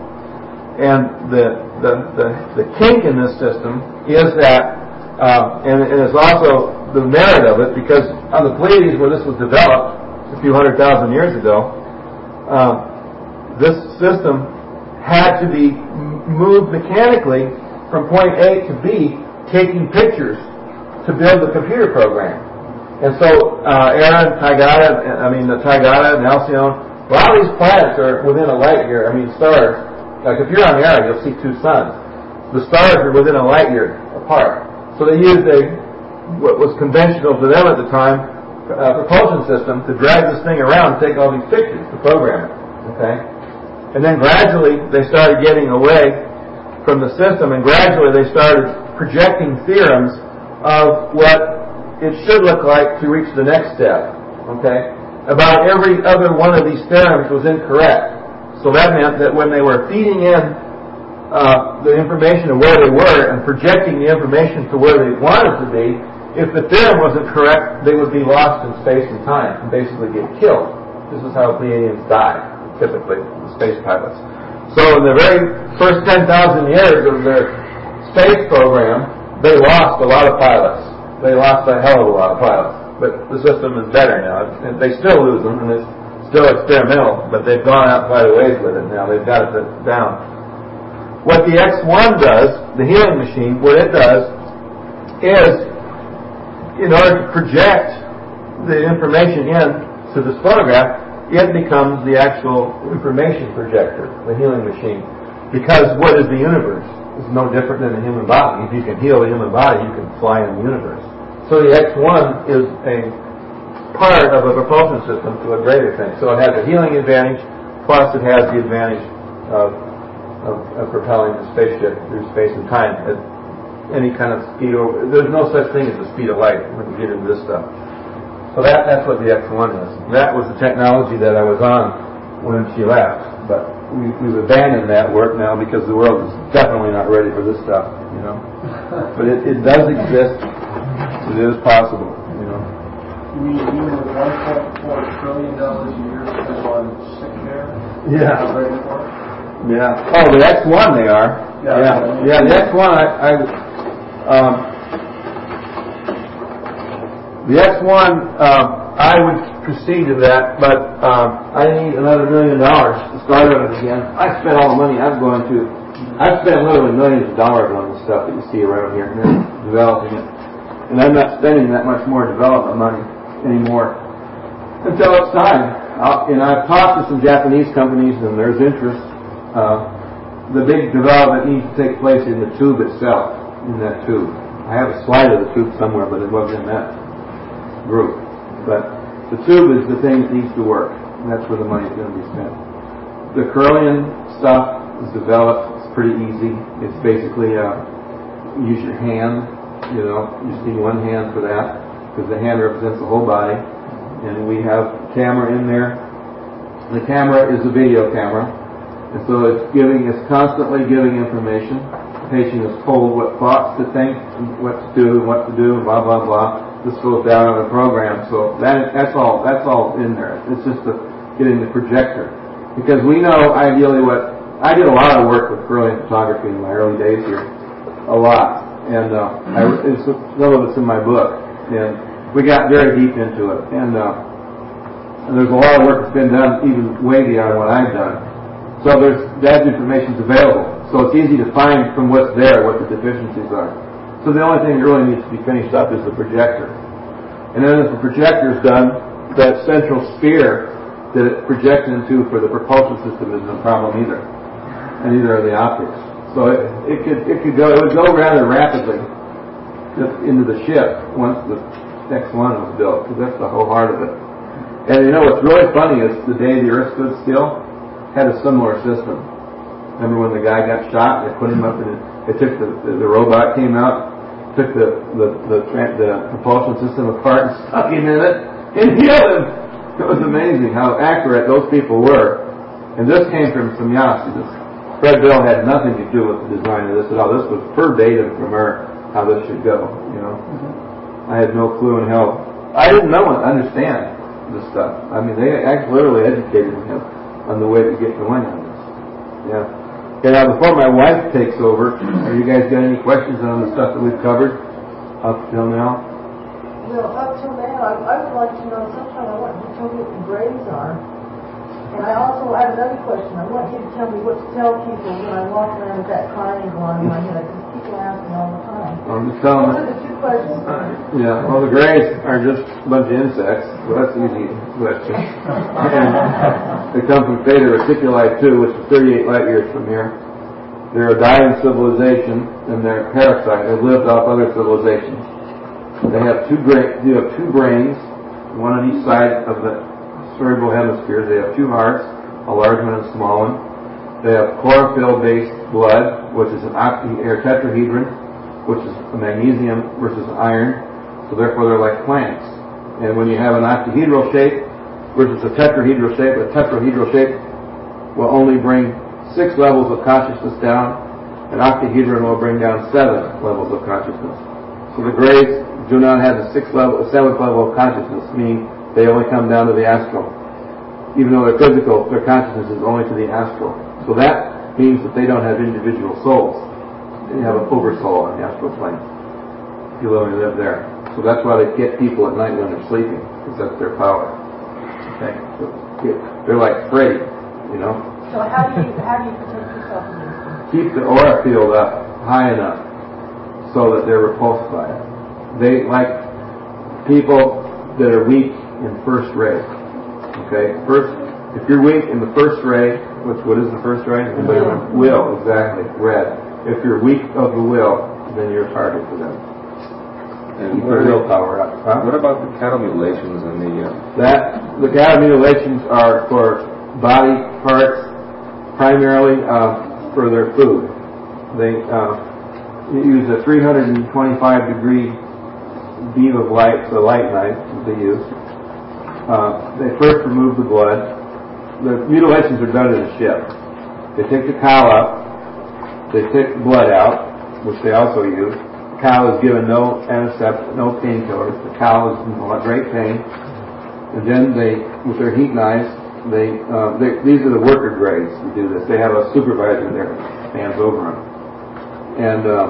And the the the, the kink in this system is that, uh, and, and it's also the merit of it, because on the Pleiades where this was developed a few hundred thousand years ago, uh, this system had to be moved mechanically from point A to B, taking pictures to build the computer program. And so uh, Erin, Taygata, I mean the Taygata and Alcyone, a lot of these planets are within a light year. I mean stars. Like if you're on Erin, you'll see two suns. The stars are within a light year apart. So they used a what was conventional to them at the time uh, propulsion system to drag this thing around and take all these pictures to program it. Okay. And then gradually they started getting away from the system, and gradually they started projecting theorems of what it should look like to reach the next step. Okay? About every other one of these theorems was incorrect. So that meant that when they were feeding in uh, the information of where they were and projecting the information to where they wanted to be, if the theorem wasn't correct, they would be lost in space and time and basically get killed. This is how Pleiadians die, typically, the space pilots. So in the very first ten thousand years of their space program, they lost a lot of pilots. They lost a hell of a lot of pilots. But the system is better now. And they still lose them, and it's still experimental, but they've gone out quite a ways with it now. They've got it down. What the X one does, the healing machine, what it does is, in order to project the information in to this photograph, it becomes the actual information projector, the healing machine. Because what is the universe? It's no different than the human body. If you can heal the human body, you can fly in the universe. So the X one is a part of a propulsion system to a greater thing. So it has a healing advantage, plus it has the advantage of, of, of propelling the spaceship through space and time at any kind of speed over. There's no such thing as the speed of light when you get into this stuff. So that, that's what the X one is. That was the technology that I was on when she left. But we, we've abandoned that work now because the world is definitely not ready for this stuff, you know. But it, it does exist. It is possible, you know. You mean even with one point four trillion dollars a year spent on sick care? Yeah. Not ready for it? Yeah. Oh, the X one they are. Yeah. Yeah. Yeah. The X one, I, I um, the X one, um, I would proceed to that, but um, I need another million dollars to start on it again. I spent all the money I'm going to. I've spent literally millions of dollars on the stuff that you see around here, developing it. And I'm not spending that much more development money anymore. until it's time. Uh, and I've talked to some Japanese companies, and there's interest. Uh, the big development needs to take place in the tube itself, in that tube. I have a slide of the tube somewhere, but it wasn't in that group. But the tube is the thing that needs to work, and that's where the money is going to be spent. The Kirlian stuff is developed. It's pretty easy. It's basically uh, use your hand. You know, you just need one hand for that, because the hand represents the whole body. And we have a camera in there. The camera is a video camera, and so it's giving, it's constantly giving information. The patient is told what thoughts to think, and what to do, and what to do, and blah blah blah. This goes down on the program, so that that's all that's all in there. It's just the, getting the projector, because we know ideally what I did a lot of work with Kirlian photography in my early days here, a lot, and uh, I, it's, some of it's in my book, and we got very deep into it, and, uh, and there's a lot of work that's been done even way beyond what I've done. So there's that information's available. So it's easy to find from what's there what the deficiencies are. So the only thing that really needs to be finished up is the projector. And then if the projector's done, that central sphere that it projects into for the propulsion system isn't a problem either, and neither are the optics. So it, it could it could go it would go rather rapidly into the ship once the X one was built, because that's the whole heart of it. And you know what's really funny is the day the Earth stood still had a similar system. Remember when the guy got shot? They put him up and they took the, the the robot came out, took the the the, the propulsion system apart and stuck him in it and healed him. It was amazing how accurate those people were. And this came from Semyonov. Fred Bell had nothing to do with the design of this at all. This was verbatim from her how this should go. You know. I had no clue in hell. I didn't know and understand this stuff. I mean, they actually literally educated me on the way to get going on this. Yeah. Okay, now before my wife takes over, have you guys got any questions on the stuff that we've covered up till now? Well, up till now, I, I would like to know, sometime I want you to tell me what the grades are. And I also have another question. I want you to tell me what to tell people when I walk around with that triangle on my head. Because people ask me all the time. I'm just telling Those are the two questions. Yeah, well, the grays are just a bunch of insects, so that's an easy question. They come from Theta Reticuli too, which is thirty-eight light years from here. They're a dying civilization, and they're parasite. They've lived off other civilizations. They have two brains. You have two brains, one on each side of the cerebral hemispheres. They have two hearts, a large one and a small one. They have chlorophyll-based blood, which is an octa- or tetrahedron, which is a magnesium versus iron. So therefore, they're like plants. And when you have an octahedral shape versus a tetrahedral shape, a tetrahedral shape will only bring six levels of consciousness down. An octahedron will bring down seven levels of consciousness. So the grays do not have the sixth level, the seventh level of consciousness, meaning they only come down to the astral. Even though they're physical, their consciousness is only to the astral. So that means that they don't have individual souls. They have an oversoul on the astral plane. You only live there. So that's why they get people at night when they're sleeping, because that's their power. Okay? So they're like Freddy, you know? So how do you how do you protect yourself from this? Keep the aura field up high enough so that they're repulsed by it. They like people that are weak in first ray. Okay? First, if you're weak in the first ray, which what is the first ray? Anybody know? Will, exactly. Red. If you're weak of the will, then you're a target for them. And Keep their willpower up. Huh? What about the cattle mutilations and the uh... that the cattle mutilations are for body parts, primarily uh, for their food. They uh, use a three hundred twenty-five degree beam of light, the light knife that they use. Uh, they first remove the blood. The mutilations are done in a ship. They take the cow up. They take the blood out, which they also use. The cow is given no antiseptic, no painkillers. The cow is in great pain. And then they, with their heat knives, they, uh, they these are the worker grades who do this. They have a supervisor there that stands over them. And uh,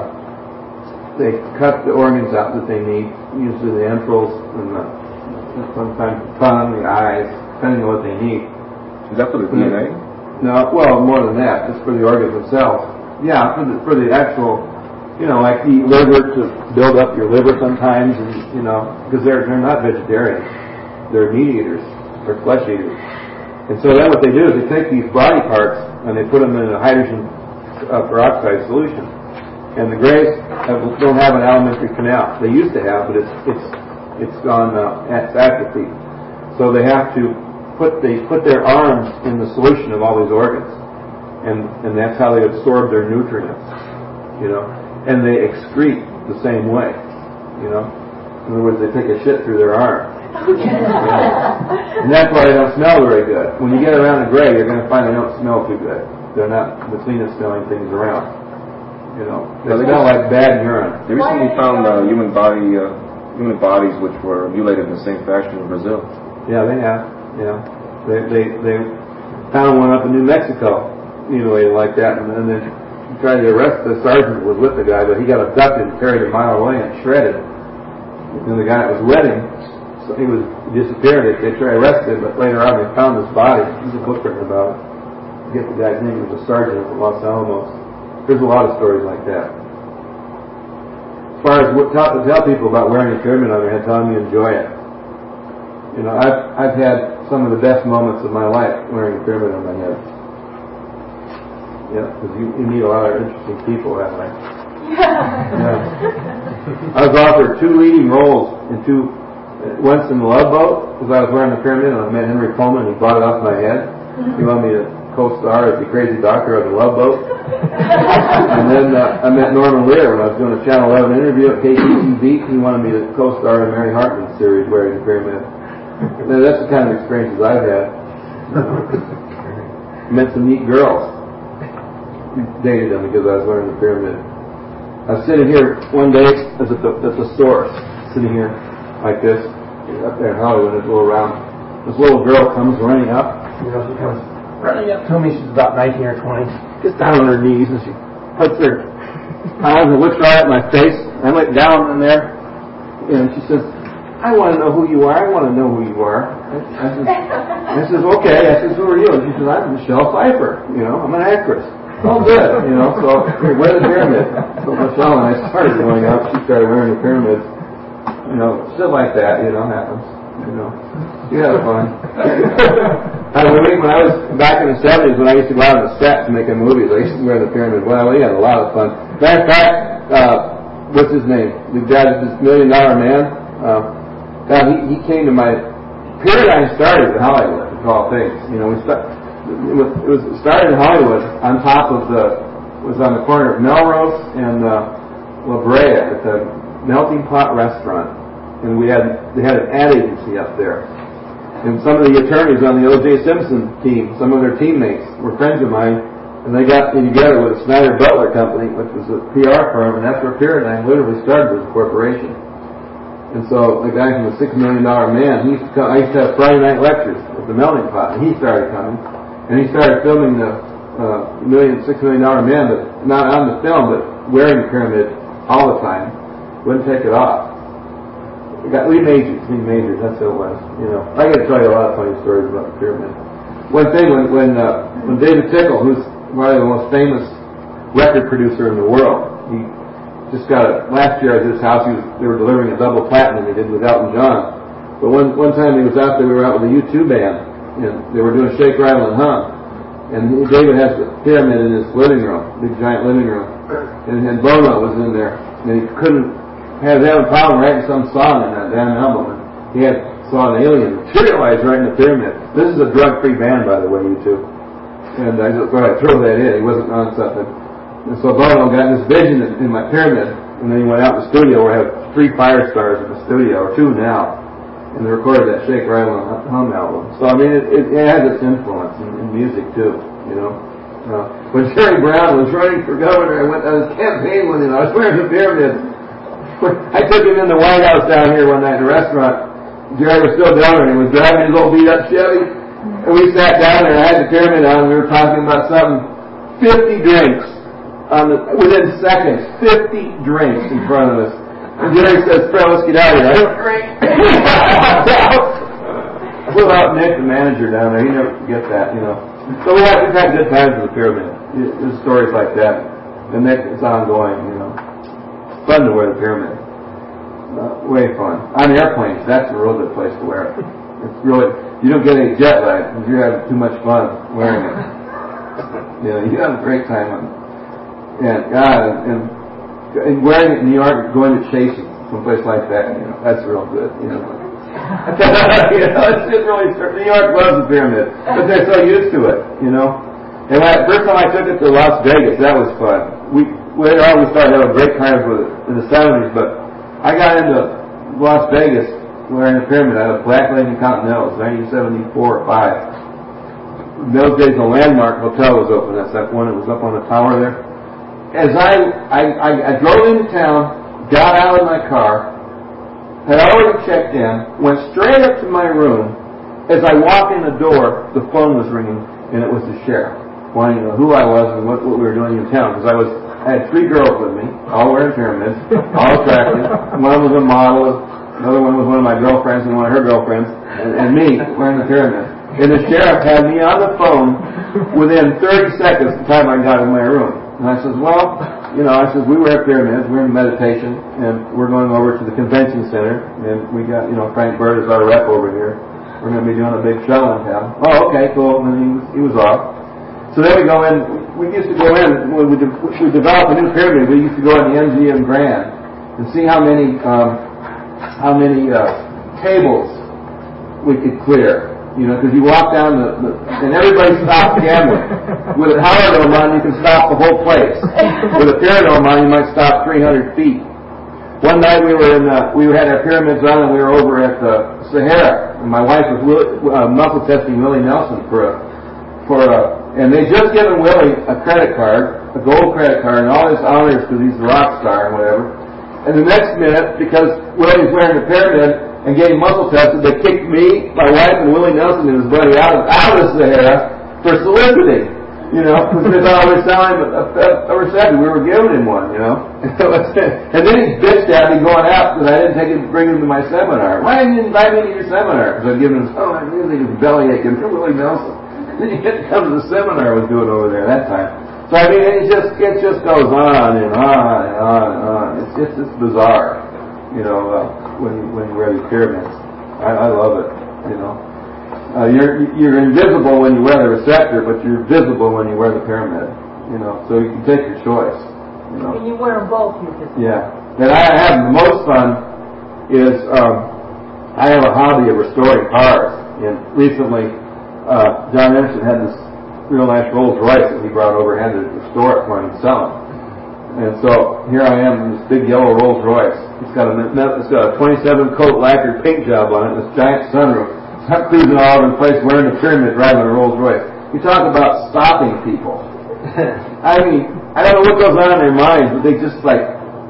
they cut the organs out that they need, usually the entrails and the, sometimes the tongue, the eyes, depending on what they need. Is that for the D N A? No, well, more than that. It's for the organs themselves. Yeah, for the, for the actual, you know, like eat liver to build up your liver sometimes, and you know, because they're they're not vegetarians, they're meat eaters. or flesh eaters. And so then what they do is they take these body parts and they put them in a hydrogen uh, peroxide solution. And the Greys have, don't have an alimentary canal. They used to have, but it's it's it's gone uh, it's atrophied. So they have to put they put their arms in the solution of all these organs, and and that's how they absorb their nutrients. You know, and they excrete the same way. You know, in other words, they take a shit through their arm. Yeah. And that's why they don't smell very good. When you get around a Grey, you're going to find they don't smell too good. They're not the cleanest smelling things around. You know, they smell like bad urine. They recently found uh, human body, uh, human bodies which were mutilated in the same fashion in Brazil. Yeah, they have. Yeah, they they they found one up in New Mexico, mutilated like that, and then they tried to arrest the sergeant who was with the guy, but he got abducted and carried a mile away and shredded. And the guy that was with him, so he was he disappeared. They, they tried to arrest him, but later on they found his body. There's a book written about it. I forget the guy's name. He was a sergeant at Los Alamos. There's a lot of stories like that. As far as what tell, tell people about wearing a pyramid on their head, tell them you enjoy it. You know, I've I've had some of the best moments of my life wearing a pyramid on my head. Yeah, because you, you meet a lot of interesting people that way. Yeah. I was offered two leading roles in two. Once in the Love Boat, because I was wearing the pyramid, and I met Henry Coleman, and he brought it off my head. He wanted me to co-star as the crazy doctor of the Love Boat. And then uh, I met Norman Lear when I was doing a Channel eleven interview at K T T V. He wanted me to co-star in Mary Hartman's series wearing the pyramid. Now, that's the kind of experiences I've had. Met some neat girls. Dated them because I was wearing the pyramid. I was sitting here one day at the, at the source, sitting here like this, up there in Hollywood, this little round. This little girl comes running up. You know, she comes running up to me. She's about nineteen or twenty. Gets down on her knees and she puts her arms and looks right at my face. I went down in there, and she says, "I want to know who you are. I want to know who you are." I says, I says, "Okay." I says, "Who are you?" And she says, "I'm Michelle Pfeiffer. You know, I'm an actress." Oh, good. You know, so here, wear the pyramid. So Michelle and I started going up. She started wearing the pyramids. You know, shit like that, you know, happens. You know, you have fun. I mean, when I was back in the seventies, when I used to go out on the set to make movies, I used to wear the pyramid. Well, we had a lot of fun. Matter of fact, uh, what's his name? The guy that's this Million Dollar Man. Uh, God, he, he came to my Paradigm started in Hollywood, of all things. You know, we start, it was, it was started in Hollywood on top of the was on the corner of Melrose and uh, La Brea at the Melting Pot Restaurant, and we had they had an ad agency up there, and some of the attorneys on the O J Simpson team, some of their teammates were friends of mine, and they got me together with the Snyder Butler Company, which was a P R firm, and that's where Paradigm literally started as a corporation. And so the guy from the Six Million Dollar Man, he used to come, I used to have Friday night lectures at the Melting Pot, and he started coming, and he started filming the uh, million Six Million Dollar Man, but not on the film, but wearing the pyramid all the time. Wouldn't take it off. We got Lee Majors, Lee Majors, that's who it was. You know, I got to tell you a lot of funny stories about the pyramid. One thing when when uh, when David Tickle, who's probably the most famous record producer in the world, he just got a last year at his house. He was, they were delivering a double platinum. They did with Elton John. But one one time he was out there. We were out with a U two band, and they were doing Shake, Rattle, and Hum. And David has the pyramid in his living room, big giant living room, and, and Bono was in there, and he couldn't. Had having a problem writing some song in that damn album. And he had saw an alien materialize right in the pyramid. This is a drug-free band, by the way, you two. And I just thought I'd throw that in. He wasn't on something. And so Bono got this vision in, in my pyramid, and then he went out in the studio where I have three fire stars in the studio, or two now, and they recorded that Shake, Rattle, and Hum album. So I mean, it, it, it has its influence in, in music too, you know. Uh, when Jerry Brown was running for governor, I went on his campaign with him. I was wearing the pyramid. I took him in the White House down here one night in a restaurant. Jerry was still down there, and he was driving his old beat-up Chevy. And we sat down there, and I had the pyramid on, and we were talking about something. Fifty drinks on the, within seconds. Fifty drinks in front of us. And Jerry says, "Fred, let's get out of here." I don't drink. I flew out Nick, the manager down there. He never forget that, you know. So we had, we've had good times with the pyramid. There's stories like that. And Nick, it's ongoing, you know. Fun to wear the pyramid. Uh, way fun. On airplanes, that's a real good place to wear it. It's really, you don't get any jet lag because you're having too much fun wearing it. You know, you have a great time on it. And God, and, and wearing it in New York, going to Chase, someplace like that, you know, that's real good. You know, you know, it's just really, New York loves the pyramid, but they're so used to it, you know. And when I, first time I took it to Las Vegas, that was fun. We later on we started having great times with it in the seventies, but I got into Las Vegas wearing a pyramid out of Black Lady Continental, nineteen seventy-four or five. In those days, the Landmark Hotel was open. That's that one that was up on the tower there. As I I, I, I drove into town, got out of my car, had already checked in, went straight up to my room. As I walked in the door, the phone was ringing, and it was the sheriff, wanting to know who I was and what, what we were doing in town. Because I was, I had three girls with me, all wearing pyramids, all attractive. One was a model, another one was one of my girlfriends and one of her girlfriends, and, and me wearing the pyramid. And the sheriff had me on the phone within thirty seconds of the time I got in my room. And I says, well, you know, I says, we were at pyramids, we were in meditation, and we're going over to the convention center, and we got, you know, Frank Bird is our rep over here. We're going to be doing a big show in town. Oh, okay, cool. And then he was, he was off. So then we go in, we used to go in, when we, de- we developed a new pyramid, we used to go in the M G M Grand and see how many, um, how many, uh, tables we could clear. You know, because you walk down the, the, and everybody stops gambling. With a power dome on, you can stop the whole place. With a pyramid on, you might stop three hundred feet. One night we were in, uh, we had our pyramids on, and we were over at the Sahara, and my wife was Willie, uh, muscle testing Willie Nelson for a, for a, and they just given Willie a credit card, a gold credit card, and all his honors because he's a rock star and whatever. And the next minute, because Willie's wearing the pyramid and getting muscle tested, they kicked me, my wife, and Willie Nelson and his buddy out of, out of the Sahara for soliciting. You know, because they thought we were selling a, a, a reception. We were giving him one, you know. And then he bitched at me going out because I didn't take him, bring him to my seminar. Why didn't you invite me to your seminar? Because I'd given him, oh, I really was belly aching for Willie Nelson. Then you get to come to the seminar I was doing over there that time. So I mean, it just it just goes on and on and on and on. It's just it's bizarre, you know, uh, when you, when you wear these pyramids. I, I love it, you know. Uh, you're you're invisible when you wear the receptor, but you're visible when you wear the pyramid. You know, so you can take your choice. You know. When you wear them both, you're visible. Yeah. And I have the most fun is um, I have a hobby of restoring cars, and recently uh, John Emerson had this real nice Rolls Royce that he brought over, had to restore it for him and sell it. And so here I am in this big yellow Rolls Royce. It's got a it's got a twenty-seven coat lacquered paint job on it, this giant sunroof. I'm cruising all over the place wearing a pyramid, driving a Rolls Royce. You talk about stopping people. I mean, I don't know what goes on in their minds, but they just like,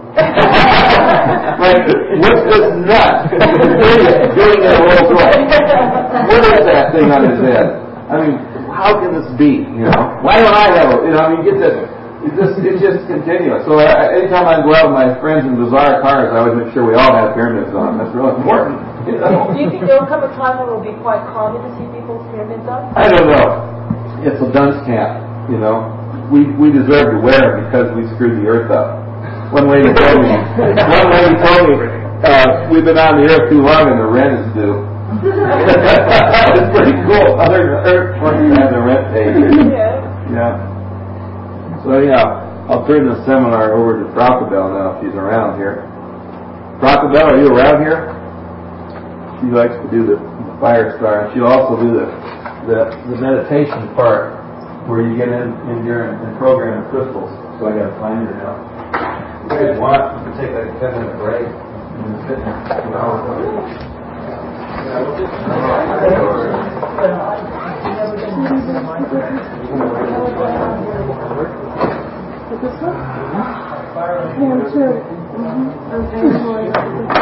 like, what's this nut doing in a Rolls Royce? What is that thing on his head? I mean, how can this be? You know, why don't I have it? You know, I mean, get this. It's just, it's just continuous. So I, anytime I go out with my friends in bizarre cars, I always make sure we all have pyramids on. That's really important. You know? Do you think there will come a time when it will be quite common to see people's pyramids on? I don't know. It's a dunce camp, you know. We we deserve to wear them because we screwed the earth up. One lady told me, one lady told me, uh, we've been on the earth too long and the rent is due. It's pretty cool. Other earth and the rent paid. Yeah. Yeah. So yeah, I'll turn the seminar over to Brockabelle now if she's around here. Brockabelle, are you around here? She likes to do the, the fire star, and she'll also do the, the the meditation part where you get in, in here and, and program the crystals. So I got to find her now. If you guys want, you can take like a ten minute break and then sit here for two hours. Is this one? Yeah, I'm sure. Mm-hmm. I'm paying for it.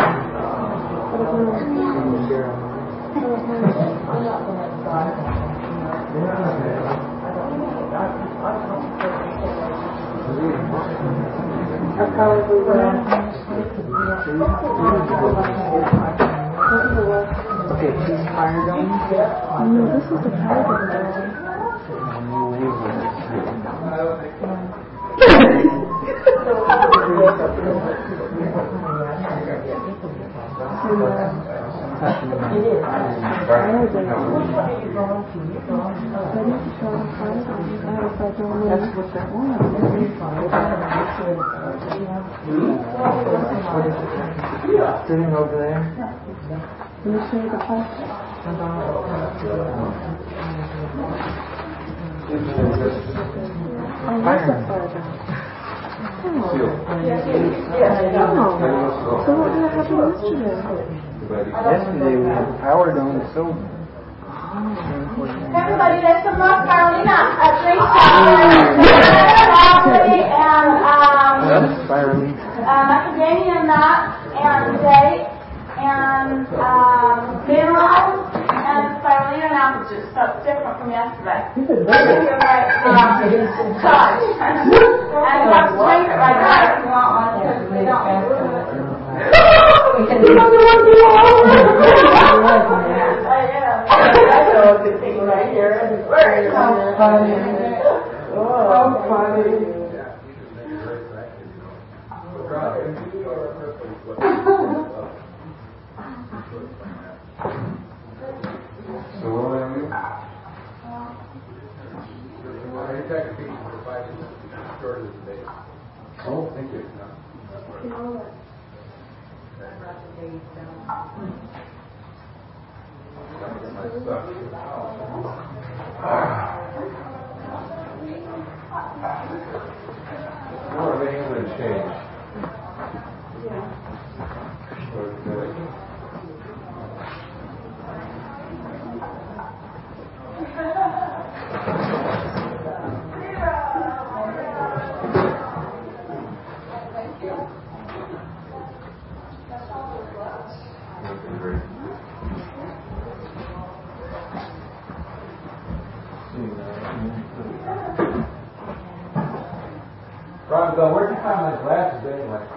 I probably will. Okay, she's fire dome? No, this is the powder dome. That's what that one is. Sitting over there. Let me show you the whole Oh, that's a photo. Oh. Oh. So what did happen yesterday? Yesterday we had power dome sold. Everybody, there's some more Carolina uh, drinks out there. Ashley and um, uh, macadamia nuts and dates and um, minerals and spirulina and apple juice. So it's different from yesterday. You're right. Um, touch. And you have to drink it right now if you want one because we don't. We can do right here. How funny. Oh, how funny. So what are you? I attack a piece for five short of the day. Oh, thank you. More of England change. Rhonda, where'd you find my glasses anyway?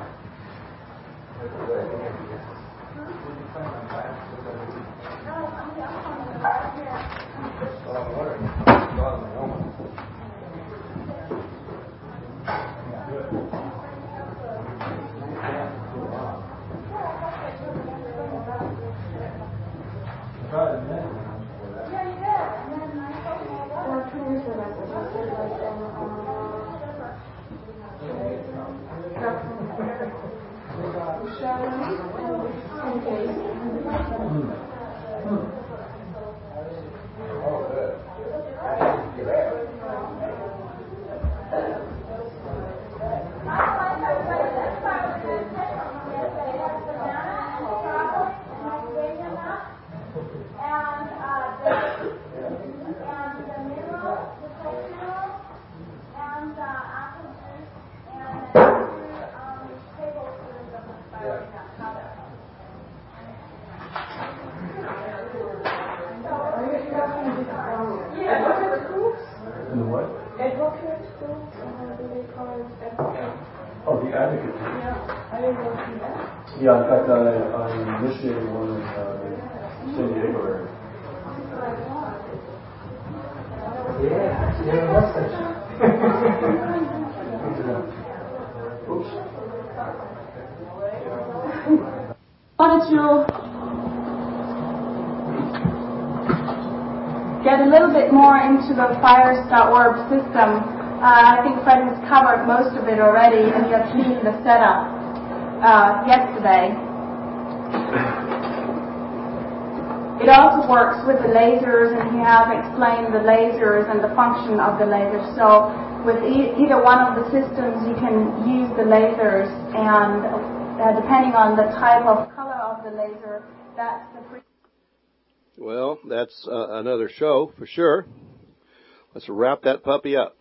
Yeah, in fact, I, I initiated one in uh, San Diego area. Yeah, yeah, what's that? Oops. Wanted to get a little bit more into the fires dot org system. Uh, I think Fred has covered most of it already, and you have seen the setup uh, yesterday. It also works with the lasers, and he has explained the lasers and the function of the lasers. So with e- either one of the systems, you can use the lasers, and uh, depending on the type of color of the laser, that's the frequency. Well, that's uh, another show for sure. Let's wrap that puppy up.